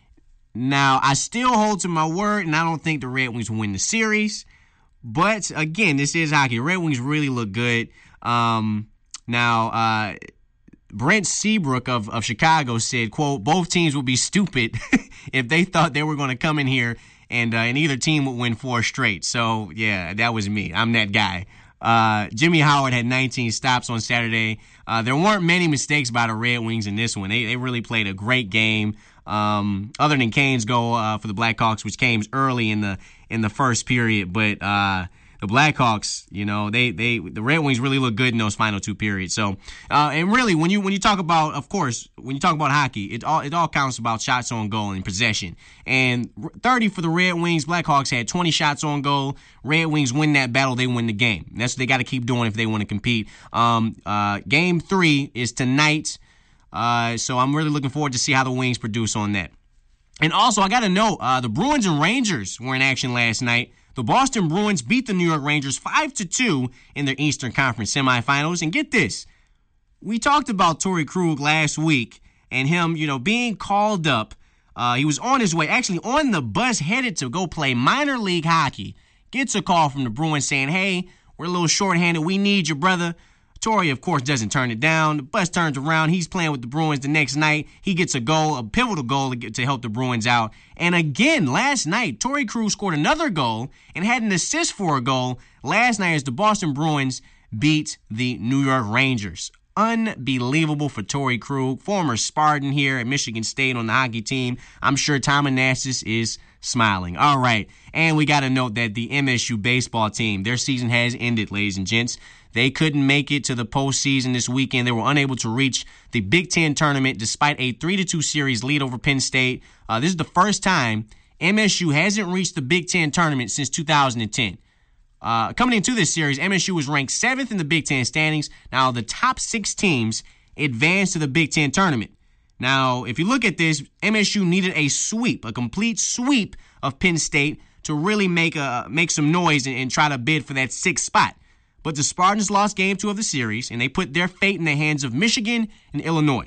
Now, I still hold to my word, and I don't think the Red Wings will win the series. But, again, this is hockey. Red Wings really look good. Um, now, uh, Brent Seabrook of, of Chicago said, quote, both teams would be stupid if they thought they were going to come in here and, uh, and either team would win four straight. So, yeah, that was me. I'm that guy. Uh, Jimmy Howard had nineteen stops on Saturday. Uh, there weren't many mistakes by the Red Wings in this one. They, they really played a great game. Um, other than Kane's goal uh, for the Blackhawks, which came early in the in the first period, but uh, the Blackhawks, you know, they they the Red Wings really look good in those final two periods. So, uh, and really, when you when you talk about, of course, when you talk about hockey, it all it all counts about shots on goal and possession. And thirty for the Red Wings. Blackhawks had twenty shots on goal. Red Wings win that battle, they win the game. That's what they got to keep doing if they want to compete. Um, uh, game three is tonight. Uh, so I'm really looking forward to see how the Wings produce on that. And also, I got to know, uh, the Bruins and Rangers were in action last night. The Boston Bruins beat the New York Rangers five to two in their Eastern Conference semifinals. And get this, we talked about Torrey Krug last week and him, you know, being called up. Uh, he was on his way, actually on the bus headed to go play minor league hockey. Gets a call from the Bruins saying, hey, we're a little shorthanded. We need your brother. Torrey, of course, doesn't turn it down. The bus turns around. He's playing with the Bruins the next night. He gets a goal, a pivotal goal to, get, to help the Bruins out. And again, last night, Torrey Krug scored another goal and had an assist for a goal last night as the Boston Bruins beat the New York Rangers. Unbelievable for Torrey Krug, former Spartan here at Michigan State on the hockey team. I'm sure Tom Anastas is smiling. All right, and we got to note that the M S U baseball team, their season has ended, ladies and gents. They couldn't make it to the postseason this weekend. They were unable to reach the Big Ten tournament despite a three to two series lead over Penn State. Uh, this is the first time M S U hasn't reached the Big Ten tournament since two thousand ten. Uh, coming into this series, M S U was ranked seventh in the Big Ten standings. Now, the top six teams advanced to the Big Ten tournament. Now, if you look at this, M S U needed a sweep, a complete sweep of Penn State to really make a make some noise and, and try to bid for that sixth spot. But the Spartans lost game two of the series, and they put their fate in the hands of Michigan and Illinois.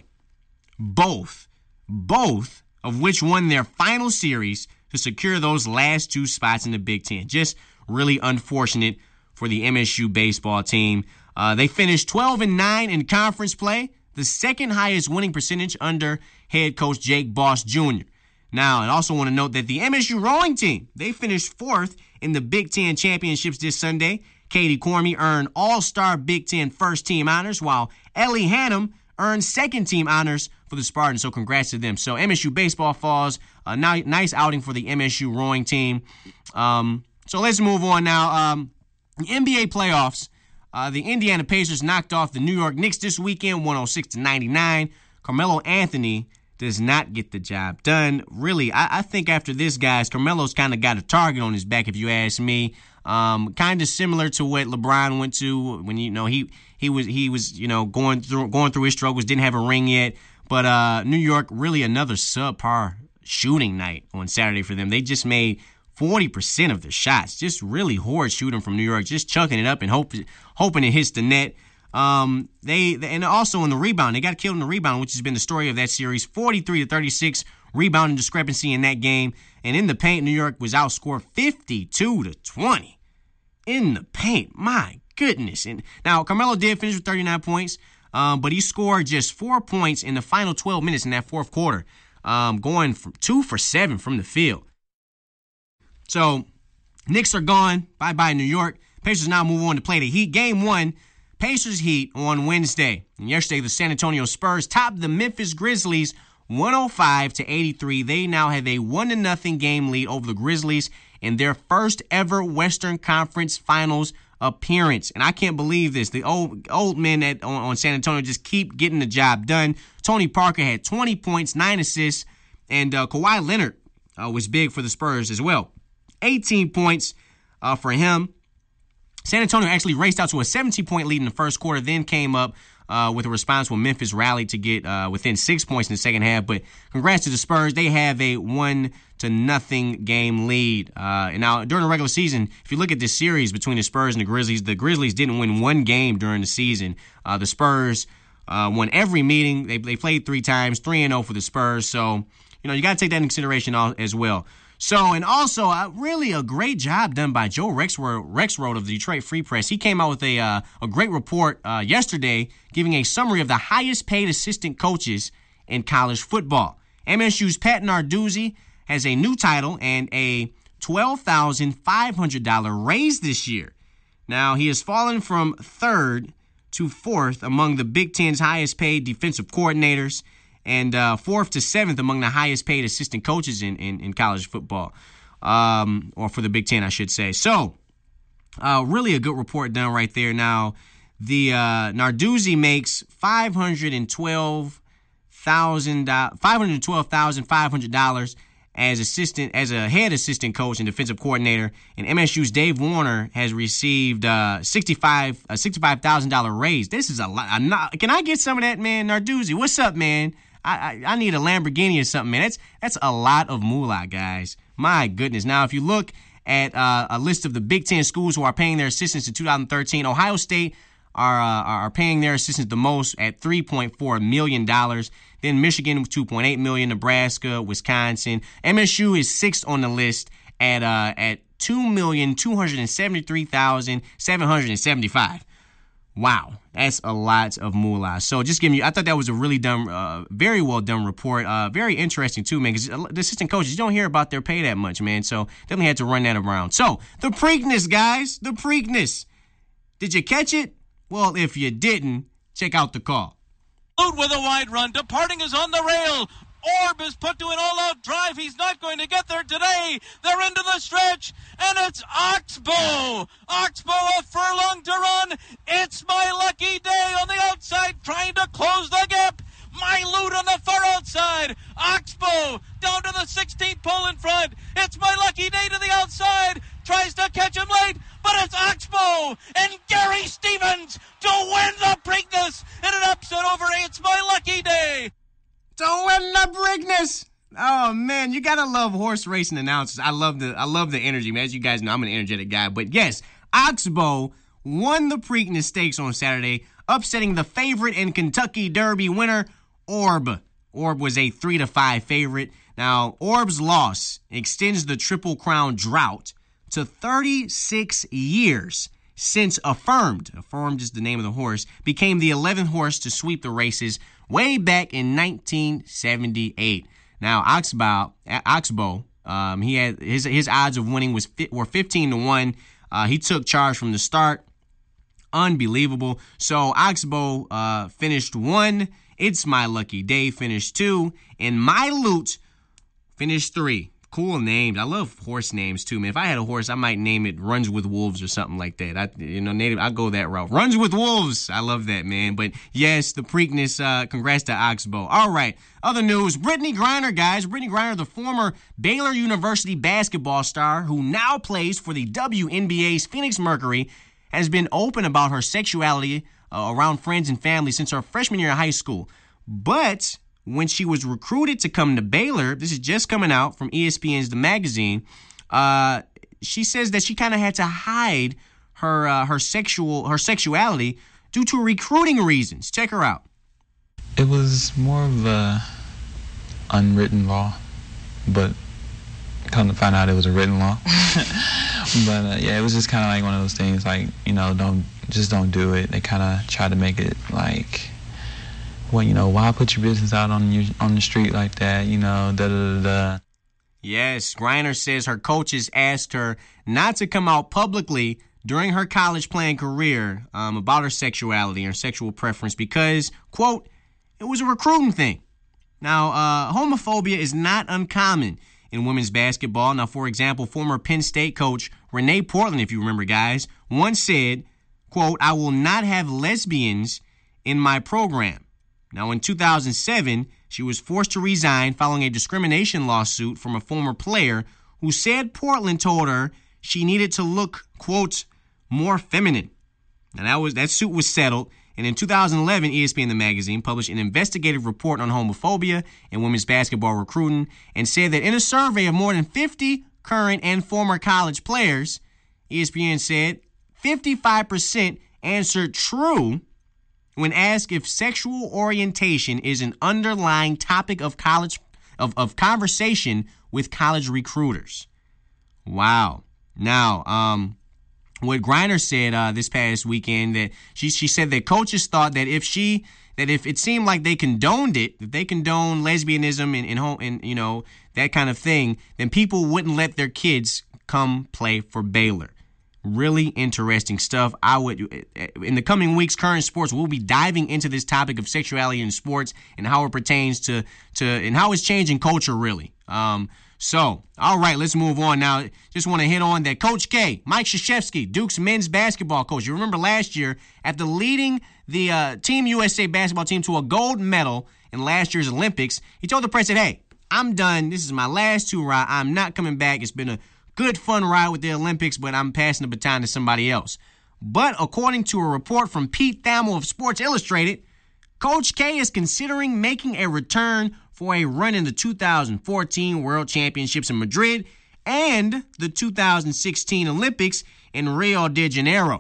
Both, both of which won their final series to secure those last two spots in the Big Ten. Just really unfortunate for the M S U baseball team. Uh, they finished twelve and nine in conference play, the second highest winning percentage under head coach Jake Boss Junior Now, I also want to note that the M S U rowing team, they finished fourth in the Big Ten championships this Sunday. Katie Cormy earned All-Star Big Ten first-team honors, while Ellie Hannum earned second-team honors for the Spartans. So congrats to them. So M S U baseball falls. A ni- nice outing for the M S U rowing team. Um, so let's move on now. Um, the N B A playoffs. Uh, the Indiana Pacers knocked off the New York Knicks this weekend, one oh six to ninety-nine. Carmelo Anthony does not get the job done. Really, I, I think after this, guys, Carmelo's kind of got a target on his back, if you ask me. Um, kind of similar to what LeBron went to when, you know, he he was he was you know going through going through his struggles, didn't have a ring yet. But uh, New York, really another subpar shooting night on Saturday for them. They just made forty percent of their shots. Just really horrid shooting from New York, just chucking it up and hope, hoping it hits the net. Um, they and also in the rebound, they got killed in the rebound, which has been the story of that series. forty-three to thirty-six rebounding discrepancy in that game. And in the paint, New York was outscored fifty-two to twenty. In the paint, my goodness. And now Carmelo did finish with thirty-nine points, um, but he scored just four points in the final twelve minutes in that fourth quarter, um, going from two for seven from the field. So Knicks are gone. Bye-bye, New York. Pacers now move on to play the Heat. Game one, Pacers-Heat on Wednesday. And yesterday, the San Antonio Spurs topped the Memphis Grizzlies one oh five to eighty-three. They now have a one to nothing game lead over the Grizzlies in their first ever Western Conference Finals appearance. And I can't believe this. The old old men at, on, on San Antonio just keep getting the job done. Tony Parker had twenty points, nine assists, and uh, Kawhi Leonard uh, was big for the Spurs as well. eighteen points uh, for him. San Antonio actually raced out to a seventeen-point lead in the first quarter, then came up uh, with a response when Memphis rallied to get uh, within six points in the second half. But congrats to the Spurs. They have a one to nothing game lead. Uh, and now, during the regular season, if you look at this series between the Spurs and the Grizzlies, the Grizzlies didn't win one game during the season. Uh, the Spurs uh, won every meeting. They, they played three times, three and oh for the Spurs. So, you know, you got to take that into consideration as well. So, and also, uh, really a great job done by Joe Rexrode, Rexrode of the Detroit Free Press. He came out with a uh, a great report uh, yesterday giving a summary of the highest paid assistant coaches in college football. M S U's Pat Narduzzi has a new title and a twelve thousand five hundred dollars raise this year. Now, he has fallen from third to fourth among the Big Ten's highest paid defensive coordinators, and uh, fourth to seventh among the highest paid assistant coaches in, in, in college football, um, or for the Big Ten, I should say. So, uh, really a good report done right there. Now, the uh, Narduzzi makes five hundred twelve thousand five hundred dollars as assistant, as a head assistant coach and defensive coordinator, and M S U's Dave Warner has received uh, sixty-five a sixty-five thousand dollars raise. This is a lot. I'm not, can I get some of that, man? Narduzzi, what's up, man? I, I I need a Lamborghini or something, man. That's that's a lot of moolah, guys. My goodness. Now, if you look at uh, a list of the Big Ten schools who are paying their assistants in two thousand thirteen, Ohio State are uh, are paying their assistants the most at three point four million dollars. Then Michigan with two point eight million dollars, Nebraska, Wisconsin. M S U is sixth on the list at uh, at two million two hundred seventy-three thousand seven hundred seventy-five dollars. Wow, that's a lot of moolah. So just giving you, I thought that was a really dumb, uh, very well done report. Uh, very interesting too, man, because the assistant coaches, you don't hear about their pay that much, man. So definitely had to run that around. So the Preakness, guys, the Preakness. Did you catch it? Well, if you didn't, check out the call. With a wide run, departing is on the rail. Orb is put to an all-out drive. He's not going to get there today. They're into the stretch, and it's Oxbow. Oxbow a furlong to run. It's My Lucky Day on the outside, trying to close the gap. My Loot on the far outside. Oxbow down to the sixteenth pole in front. It's My Lucky Day to the outside. Tries to catch him late, but it's Oxbow and Gary Stevens to win the Preakness in an upset over It's My Lucky Day. To win the Preakness. Oh man, you gotta love horse racing announcers. I love the I love the energy, man. As you guys know, I'm an energetic guy. But yes, Oxbow won the Preakness Stakes on Saturday, upsetting the favorite in Kentucky Derby winner, Orb. Orb was a three to five favorite. Now, Orb's loss extends the Triple Crown drought to thirty-six years since Affirmed, Affirmed is the name of the horse, became the eleventh horse to sweep the races way back in nineteen seventy-eight. Now, Oxbow, Oxbow, um, he had his his odds of winning was were fifteen to one. Uh, he took charge from the start. Unbelievable. So Oxbow uh, finished one. It's My Lucky Day finished two, and My Loot finished three. Cool names. I love horse names too, man. If I had a horse, I might name it Runs with Wolves or something like that. I, you know, native. I go that route. Runs with Wolves. I love that, man. But yes, the Preakness. Uh, congrats to Oxbow. All right. Other news. Brittany Griner, guys. Brittany Griner, the former Baylor University basketball star who now plays for the W N B A's Phoenix Mercury, has been open about her sexuality uh, around friends and family since her freshman year in high school. But when she was recruited to come to Baylor, this is just coming out from E S P N's The Magazine, uh, she says that she kind of had to hide her uh, her sexual her sexuality due to recruiting reasons. Check her out. It was more of a unwritten law, but come to find out it was a written law. But uh, yeah, it was just kind of like one of those things, like, you know, don't just don't do it. They kind of try to make it like, well, you know, why put your business out on your on the street like that, you know, da da da da. Yes, Griner says her coaches asked her not to come out publicly during her college playing career um, about her sexuality or sexual preference because, quote, it was a recruiting thing. Now, uh, homophobia is not uncommon in women's basketball. Now, for example, former Penn State coach Renee Portland, if you remember, guys, once said, quote, I will not have lesbians in my program. Now, in two thousand seven, she was forced to resign following a discrimination lawsuit from a former player who said Portland told her she needed to look, quote, more feminine. Now, that was that suit was settled, and in two thousand eleven, E S P N The Magazine published an investigative report on homophobia and women's basketball recruiting and said that in a survey of more than fifty current and former college players, E S P N said fifty-five percent answered true when asked if sexual orientation is an underlying topic of college of, of conversation with college recruiters. Wow. Now, um, what Griner said uh, this past weekend that she she said that coaches thought that if she that if it seemed like they condoned it, if they condone lesbianism and and, home, and you know that kind of thing, then people wouldn't let their kids come play for Baylor. Really interesting stuff. I would, in the coming weeks, Current Sports will be diving into this topic of sexuality in sports and how it pertains to, to and how it's changing culture, really. Um, so, all right, let's move on now. Just want to hit on that Coach K, Mike Krzyzewski, Duke's men's basketball coach. You remember last year, after leading the uh, Team U S A basketball team to a gold medal in last year's Olympics, he told the press that, hey, I'm done. This is my last hurrah. I'm not coming back. It's been a good, fun ride with the Olympics, but I'm passing the baton to somebody else. But according to a report from Pete Thamel of Sports Illustrated, Coach K is considering making a return for a run in the two thousand fourteen World Championships in Madrid and the two thousand sixteen Olympics in Rio de Janeiro.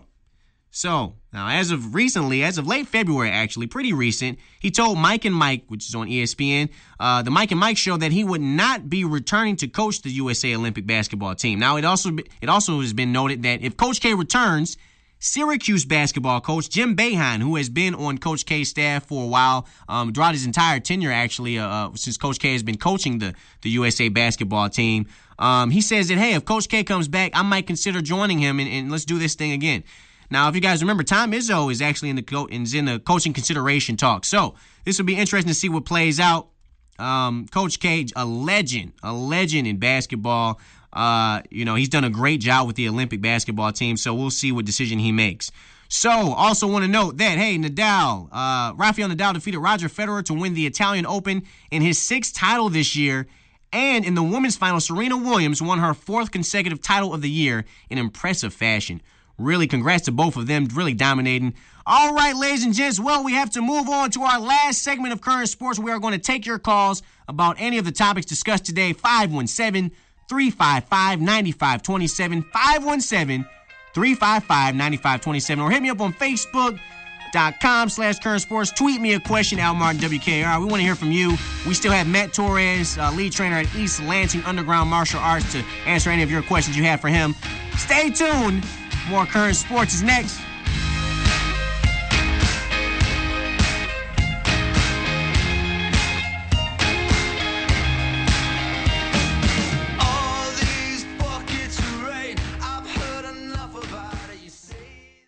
So, now as of recently, as of late February actually, pretty recent, he told Mike and Mike, which is on E S P N, uh, the Mike and Mike show that he would not be returning to coach the U S A Olympic basketball team. Now, it also it also has been noted that if Coach K returns, Syracuse basketball coach Jim Boeheim, who has been on Coach K's staff for a while, um, throughout his entire tenure actually, uh, since Coach K has been coaching the, the U S A basketball team, um, he says that, hey, if Coach K comes back, I might consider joining him and, and let's do this thing again. Now, if you guys remember, Tom Izzo is actually in the co- is in the coaching consideration talk. So this will be interesting to see what plays out. Um, Coach K, a legend, a legend in basketball. Uh, you know, he's done a great job with the Olympic basketball team. So we'll see what decision he makes. So also want to note that, hey, Nadal, uh, Rafael Nadal defeated Roger Federer to win the Italian Open in his sixth title this year. And in the women's final, Serena Williams won her fourth consecutive title of the year in impressive fashion. Really, congrats to both of them, really dominating. All right, ladies and gents, well, we have to move on to our last segment of Current Sports. We are going to take your calls about any of the topics discussed today. five one seven, three five five, nine five two seven, five one seven, three five five, nine five two seven, or hit me up on Facebook.com slash Current Sports. Tweet me a question, Al Martin, W K A R. We want to hear from you. We still have Matt Torres, uh, lead trainer at East Lansing Underground Martial Arts, to answer any of your questions you have for him. Stay tuned. More Current Sports is next. All these buckets of rain, I've heard enough about it, you see.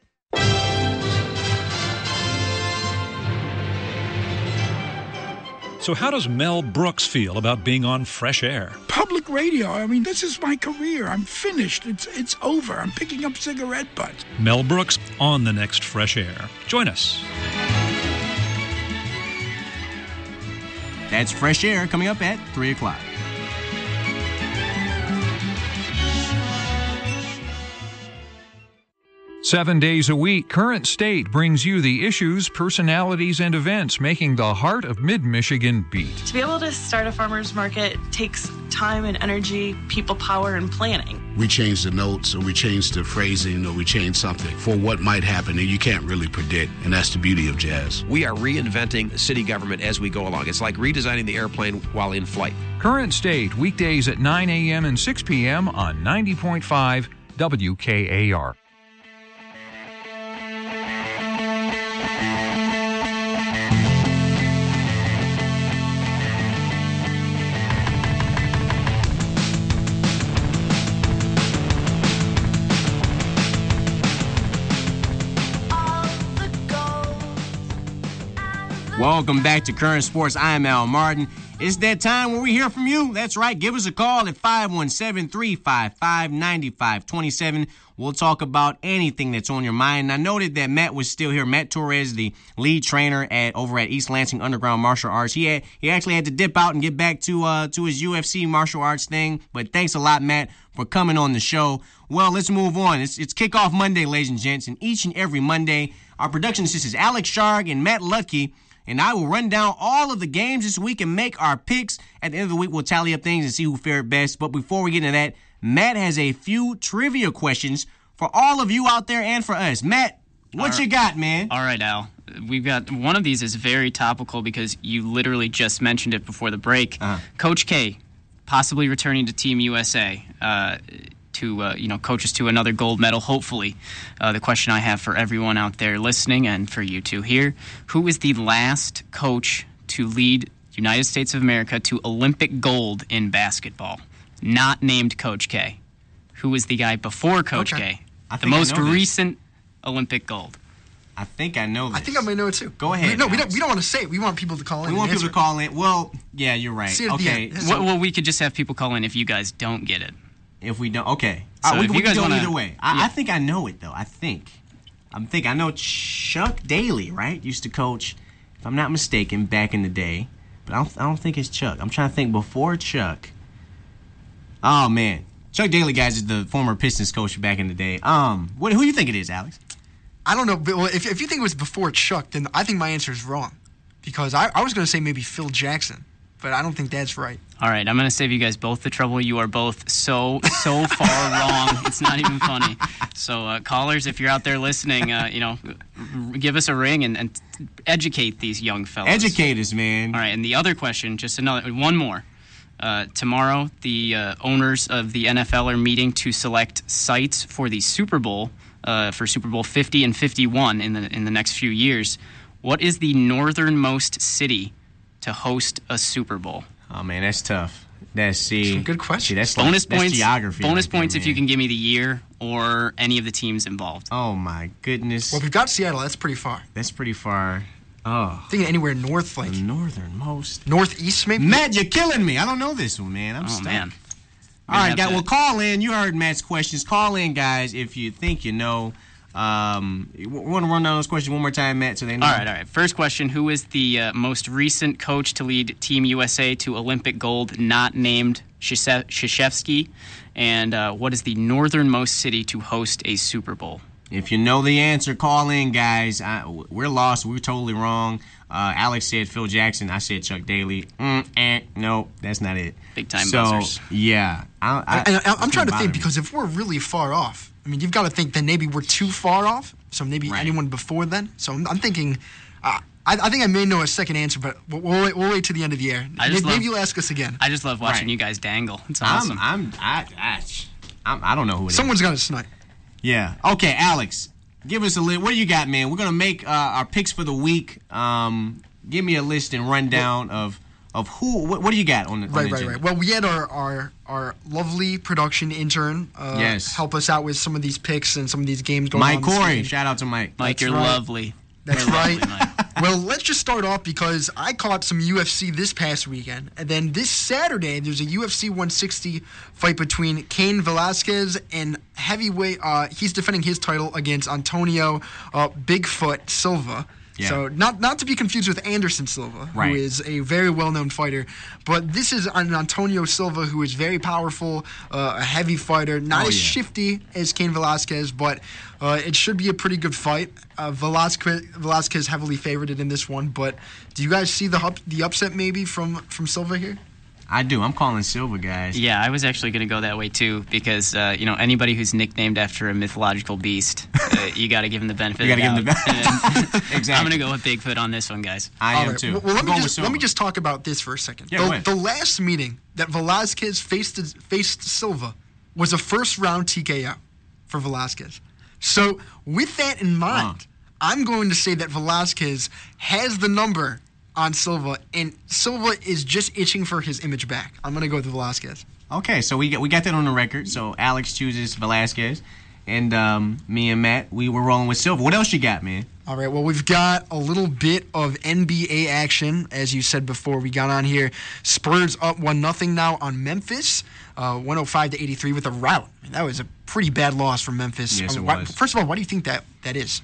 So how does Mel Brooks feel about being on Fresh Air? Public radio. I mean, this is my career. I'm finished. It's it's over. I'm picking up cigarette butts. Mel Brooks on the next Fresh Air. Join us. That's Fresh Air coming up at three o'clock. Seven days a week, Current State brings you the issues, personalities, and events making the heart of mid-Michigan beat. To be able to start a farmer's market takes time and energy, people power, and planning. We change the notes, or we change the phrasing, or we change something for what might happen, and you can't really predict, and that's the beauty of jazz. We are reinventing city government as we go along. It's like redesigning the airplane while in flight. Current State, weekdays at nine a.m. and six p.m. on ninety point five W K A R. Welcome back to Current Sports. I'm Al Martin. It's that time when we hear from you. That's right. Give us a call at five one seven, three five five, nine five two seven. We'll talk about anything that's on your mind. I noted that Matt was still here. Matt Torres, the lead trainer at over at East Lansing Underground Martial Arts. He had, he actually had to dip out and get back to uh, to his U F C martial arts thing. But thanks a lot, Matt, for coming on the show. Well, let's move on. It's, it's Kickoff Monday, ladies and gents. And each and every Monday, our production assistants, Alex Sharg and Matt Lucky, and I will run down all of the games this week and make our picks. At the end of the week, we'll tally up things and see who fared best. But before we get into that, Matt has a few trivia questions for all of you out there and for us. Matt, what all you right. got, man? All right, Al. We've got one of these is very topical because you literally just mentioned it before the break. Uh-huh. Coach K, possibly returning to Team U S A uh, to uh, you know coach us to another gold medal, hopefully. Uh, the question I have for everyone out there listening and for you two here, who is the last coach to lead United States of America to Olympic gold in basketball? Not named Coach K. Who was the guy before Coach Okay. K? I The think I most know this. recent Olympic gold. I think I know this. I think I may know it too. Go ahead. We, no, we Alex. don't. We don't want to say it. We want people to call in. We want and people to answer. call in. Well, yeah, you're right. See it at the Okay. end. Well, well, we could just have people call in if you guys don't get it. If we don't, okay. So All right, we, if we you can guys go wanna- either way. I, yeah. I think I know it, though. I think. I'm thinking. I know Chuck Daly, right? Used to coach, if I'm not mistaken, back in the day. But I don't, I don't think it's Chuck. I'm trying to think before Chuck. Oh, man. Chuck Daly, guys, is the former Pistons coach back in the day. Um, what, who do you think it is, Alex? I don't know. But, well, if, if you think it was before Chuck, then I think my answer is wrong. Because I, I was going to say maybe Phil Jackson. But I don't think that's right. All right, I'm going to save you guys both the trouble. You are both so, so far wrong. It's not even funny. So, uh, callers, if you're out there listening, uh, you know, r- give us a ring and, and educate these young fellas. Educate us, man. All right, and the other question, just another, one more. Uh, tomorrow, the uh, owners of the N F L are meeting to select sites for the Super Bowl, uh, for Super Bowl fifty and fifty-one in the in the next few years. What is the northernmost city to host a Super Bowl? Oh, man, that's tough. That's, see. Some good question. See, that's bonus like, points. That's geography. Bonus right there, points if man. you can give me the year or any of the teams involved. Oh, my goodness. Well, we've got Seattle. That's pretty far. That's pretty far. Oh. Thinking anywhere north, like the northernmost. northeast, maybe. Matt, you're killing me. I don't know this one, man. I'm Oh, stuck. man. All right, have guys. to- Well, call in. You heard Matt's questions. Call in, guys, if you think you know. Um, we want to run down those questions one more time, Matt, so they know. All right, all right. First question, who is the uh, most recent coach to lead Team U S A to Olympic gold, not named Shishe- Krzyzewski? And uh, what is the northernmost city to host a Super Bowl? If you know the answer, call in, guys. I, we're lost. We're totally wrong. Uh, Alex said Phil Jackson. I said Chuck Daly. Mm, eh, no, that's not it. Big time so, buzzers. yeah. I, I, And I, I'm it's trying to gonna think bother me. because if we're really far off, I mean, you've got to think that maybe we're too far off. So maybe Right. anyone before then. So I'm, I'm thinking, uh, I, I think I may know a second answer, but we'll, we'll, wait, we'll wait to the end of the year. I Maybe, just love- maybe you'll ask us again. I just love watching Right. you guys dangle. It's awesome. I'm, I'm, I, I, I'm, I don't know who it is. Someone's got to snipe. Yeah. Okay, Alex, give us a list. What do you got, man? We're going to make uh, our picks for the week. Um, give me a list and rundown of of who. What, what do you got on the on Right, the right, agenda? right. Well, we had our our, our lovely production intern uh, Yes. help us out with some of these picks and some of these games going Mike on. this Corey. weekend. Shout out to Mike. Mike, That's you're right. lovely. That's You're right. lovely, Mike. Well, let's just start off because I caught some U F C this past weekend. And then this Saturday, there's a U F C one sixty fight between Cain Velasquez and heavyweight. Uh, he's defending his title against Antonio uh, Bigfoot Silva. Yeah. So not not to be confused with Anderson Silva, Right. who is a very well-known fighter. But this is an Antonio Silva who is very powerful, uh, a heavy fighter, not Oh, as yeah. shifty as Cain Velasquez, but uh, it should be a pretty good fight. Uh, Velasquez, Velasquez heavily favored in this one, but do you guys see the up, the upset maybe from, from Silva here? I do. I'm calling Silva, guys. Yeah, I was actually going to go that way too because uh, you know anybody who's nicknamed after a mythological beast, uh, you got to give him the benefit. You of the gotta give him the doubt. benefit. And Exactly. I'm going to go with Bigfoot on this one, guys. I All am right, too. Well, well, let I'm me going just with let me Silva. just talk about this for a second. Yeah, go the, ahead. the last meeting that Velasquez faced faced Silva was a first round T K O for Velasquez. So with that in mind, I'm going to say that Velasquez has the number on Silva, and Silva is just itching for his image back. I'm going to go with Velasquez. Okay, so we got we got that on the record. So Alex chooses Velasquez, and um, me and Matt, we were rolling with Silva. What else you got, man? All right, well, we've got a little bit of N B A action. As you said before, we got on here. Spurs up one nothing now on Memphis, uh, one oh five to eighty-three with a rout. I mean, that was a pretty bad loss for Memphis. Yes, Um, it why- was. First of all, why do you think that that is?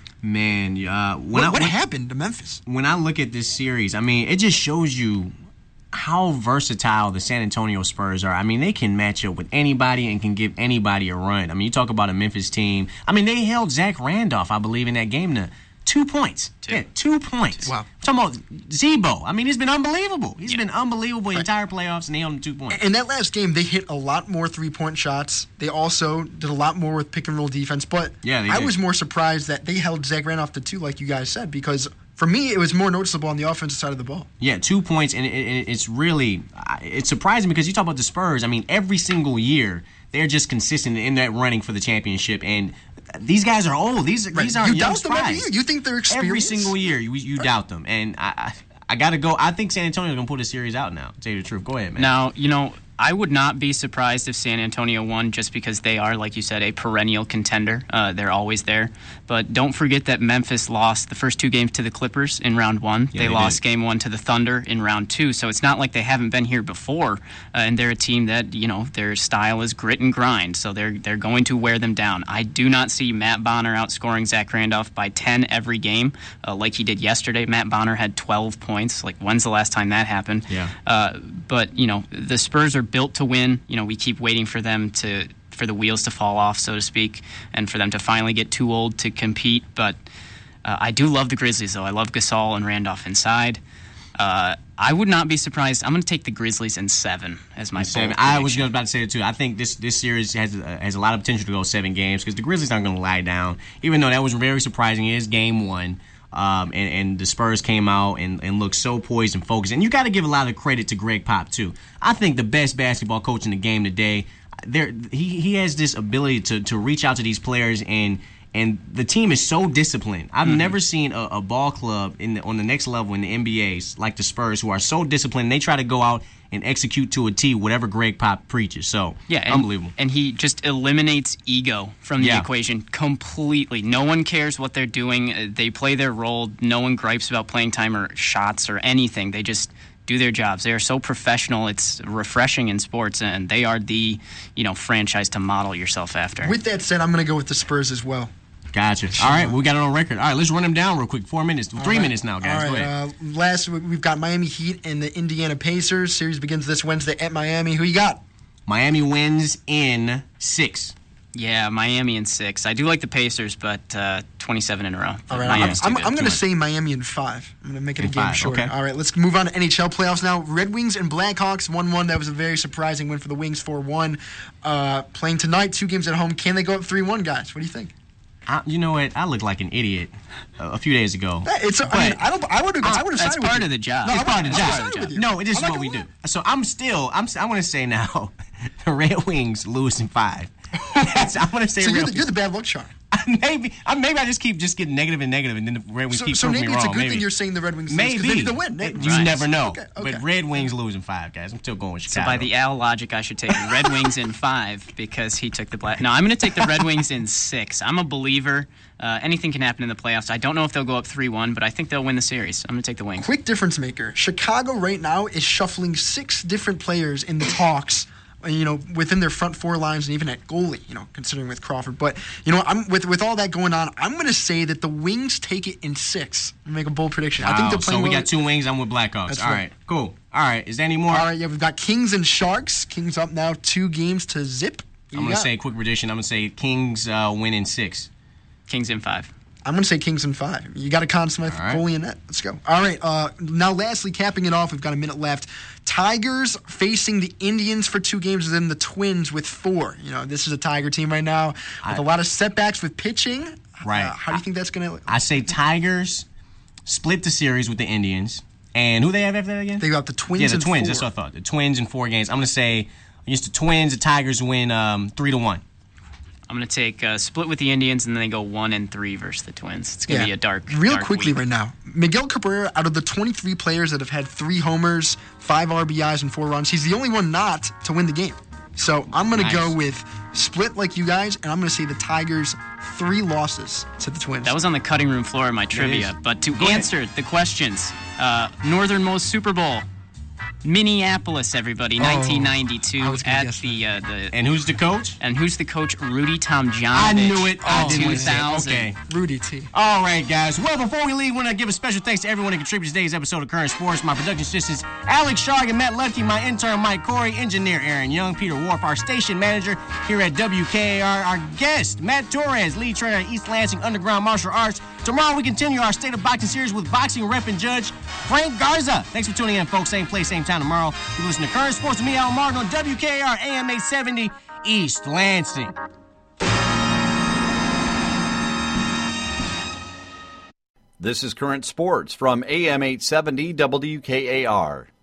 Man, uh, when What, I, what when, happened to Memphis? when I look at this series, I mean, it just shows you how versatile the San Antonio Spurs are. I mean, they can match up with anybody and can give anybody a run. I mean, you talk about a Memphis team. I mean, they held Zach Randolph, I believe, in that game to two points. Two. Yeah, two points. Wow. I'm talking about Zebo. I mean, he's been unbelievable. He's yeah. been unbelievable the entire playoffs, and they held him two points. In that last game, they hit a lot more three-point shots. They also did a lot more with pick-and-roll defense. But yeah, I did. was more surprised that they held Zach Randolph to two, like you guys said, because for me, it was more noticeable on the offensive side of the ball. Yeah, two points, and it, it, it's really it's surprising because you talk about the Spurs. I mean, every single year they're just consistent in that running for the championship, and these guys are old. These right. these are you young doubt them every year. You think they're experienced? Every single year, you, you right. doubt them, and I I, I got to go. I think San Antonio's gonna pull the series out now. To tell you the truth, go ahead, man. Now you know. I would not be surprised if San Antonio won just because they are, like you said, a perennial contender. Uh, they're always there. But don't forget that Memphis lost the first two games to the Clippers in round one. Yeah, they, they lost did. game one to the Thunder in round two. So it's not like they haven't been here before. Uh, and they're a team that, you know, their style is grit and grind. So they're they're going to wear them down. I do not see Matt Bonner outscoring Zach Randolph by ten every game uh, like he did yesterday. Matt Bonner had twelve points. Like, when's the last time that happened? Yeah. Uh, but, you know, the Spurs are built to win. You know, we keep waiting for them to, for the wheels to fall off, so to speak, and for them to finally get too old to compete. But uh, I do love the Grizzlies, though. I love Gasol and Randolph inside. Uh, I would not be surprised. I'm going to take the Grizzlies in seven as my seven. bold I was prediction. about to say it too. I think this this series has uh, has a lot of potential to go seven games because the Grizzlies aren't going to lie down. Even though that was very surprising, it is game one. Um, and, and the Spurs came out and, and looked so poised and focused. And you got to give a lot of credit to Greg Pop, too. I think the best basketball coach in the game today, there he, he has this ability to, to reach out to these players, and and the team is so disciplined. I've mm-hmm. never seen a, a ball club in the, on the next level in the N B A's like the Spurs, who are so disciplined. They try to go out and execute to a T whatever Greg Pop preaches. So, yeah, and, unbelievable. And he just eliminates ego from the yeah. equation completely. No one cares what they're doing. They play their role. No one gripes about playing time or shots or anything. They just do their jobs. They are so professional. It's refreshing in sports, and they are the, you know, franchise to model yourself after. With that said, I'm going to go with the Spurs as well. Gotcha. All right, we got it on record. All right, let's run them down real quick. Four minutes, three right. minutes now, guys. All right. Go ahead. Uh, last, we've got Miami Heat and the Indiana Pacers. Series begins this Wednesday at Miami. Who you got? Miami wins in six. Yeah, Miami in six. I do like the Pacers, but uh, twenty-seven in a row. All right, Miami's I'm, too I'm, good. I'm going to say Miami in five. I'm going to make it In a game five, shorter. okay. All right, let's move on to N H L playoffs now. Red Wings and Blackhawks, one one. That was a very surprising win for the Wings, four one. Uh, playing tonight, two games at home. Can they go up three one, guys? What do you think? I, you know what? I looked like an idiot uh, a few days ago. It's. A, I mean, I don't. I would have. I would have That's sided with part you. of the job. No, It's I part of the would've job. sided with you. No, it is I'm not what we gonna do. lie. So I'm still. I'm. I want to say now, the Red Wings lose in five. That's, I want to say. So you're real- the, you're the bad luck charm. maybe. I, maybe I just keep just getting negative and negative, and then the Red Wings So, keep so proving maybe me it's wrong. a good maybe. thing you're saying the Red Wings lose, 'cause Maybe. they need to win. They- You Right. never know. Okay, okay. But Red Wings lose in five, guys. I'm still going with So Chicago. by the Al logic, I should take the Red Wings in five because he took the black. No, I'm going to take the Red Wings in six. I'm a believer. Uh, anything can happen in the playoffs. I don't know if they'll go up three one, but I think they'll win the series. I'm going to take the Wings. Quick difference maker. Chicago right now is shuffling six different players in the talks, you know, within their front four lines and even at goalie, you know, considering with Crawford. But, you know, I'm with with all that going on, I'm going to say that the Wings take it in six. I'm make a bold prediction. Wow. I think they're playing So we well. got two Wings. I'm with Blackhawks. That's All right. right. Cool. All right. Is there any more? All right, yeah, we've got Kings and Sharks. Kings up now two games to zip. Who I'm you going to got? say quick prediction. I'm going to say Kings uh, win in six. Kings in five. I'm going to say Kings in five. You got a Conn Smythe, All right. goalie in net. Let's go. All right. Uh, now, lastly, capping it off, we've got a minute left. Tigers facing the Indians for two games, and then the Twins with four. You know, this is a Tiger team right now with I- a lot of setbacks with pitching. Right. Uh, how do you think that's going to? I say Tigers split the series with the Indians. And who they have after that again? They got the Twins. Yeah, the in Twins. four. That's what I thought. The Twins in four games. I'm going to say against the Twins, the Tigers win um, three to one. I'm going to take uh, split with the Indians, and then they go one and three versus the Twins. It's going to Yeah. be a dark. Real dark quickly week. right now, Miguel Cabrera, out of the twenty-three players that have had three homers, five R B Is, and four runs, he's the only one not to win the game. So I'm going to Nice. go with split like you guys, and I'm going to say the Tigers three losses to the Twins. That was on the cutting room floor of my trivia. But to Go ahead. answer the questions, uh, northernmost Super Bowl, Minneapolis, everybody, Oh, nineteen ninety-two I was gonna at guess the, uh, the. And who's the coach? And who's the coach? Rudy Tomjanovich. I knew it. I in didn't two say it. thousand. Okay. Rudy T. All right, guys. Well, before we leave, I want to give a special thanks to everyone who contributed to today's episode of Current Sports. My production assistants, Alex Sharg and Matt Lefty, my intern, Mike Corey, engineer, Aaron Young, Peter Warp, our station manager here at W K A R, our guest, Matt Torres, lead trainer at East Lansing Underground Martial Arts. Tomorrow, we continue our State of Boxing series with boxing rep and judge Frank Garza. Thanks for tuning in, folks. Same place, same time tomorrow. You listen to Current Sports with me, Al Martin, on W K A R A M eight seventy East Lansing. This is Current Sports from A M eight seventy W K A R.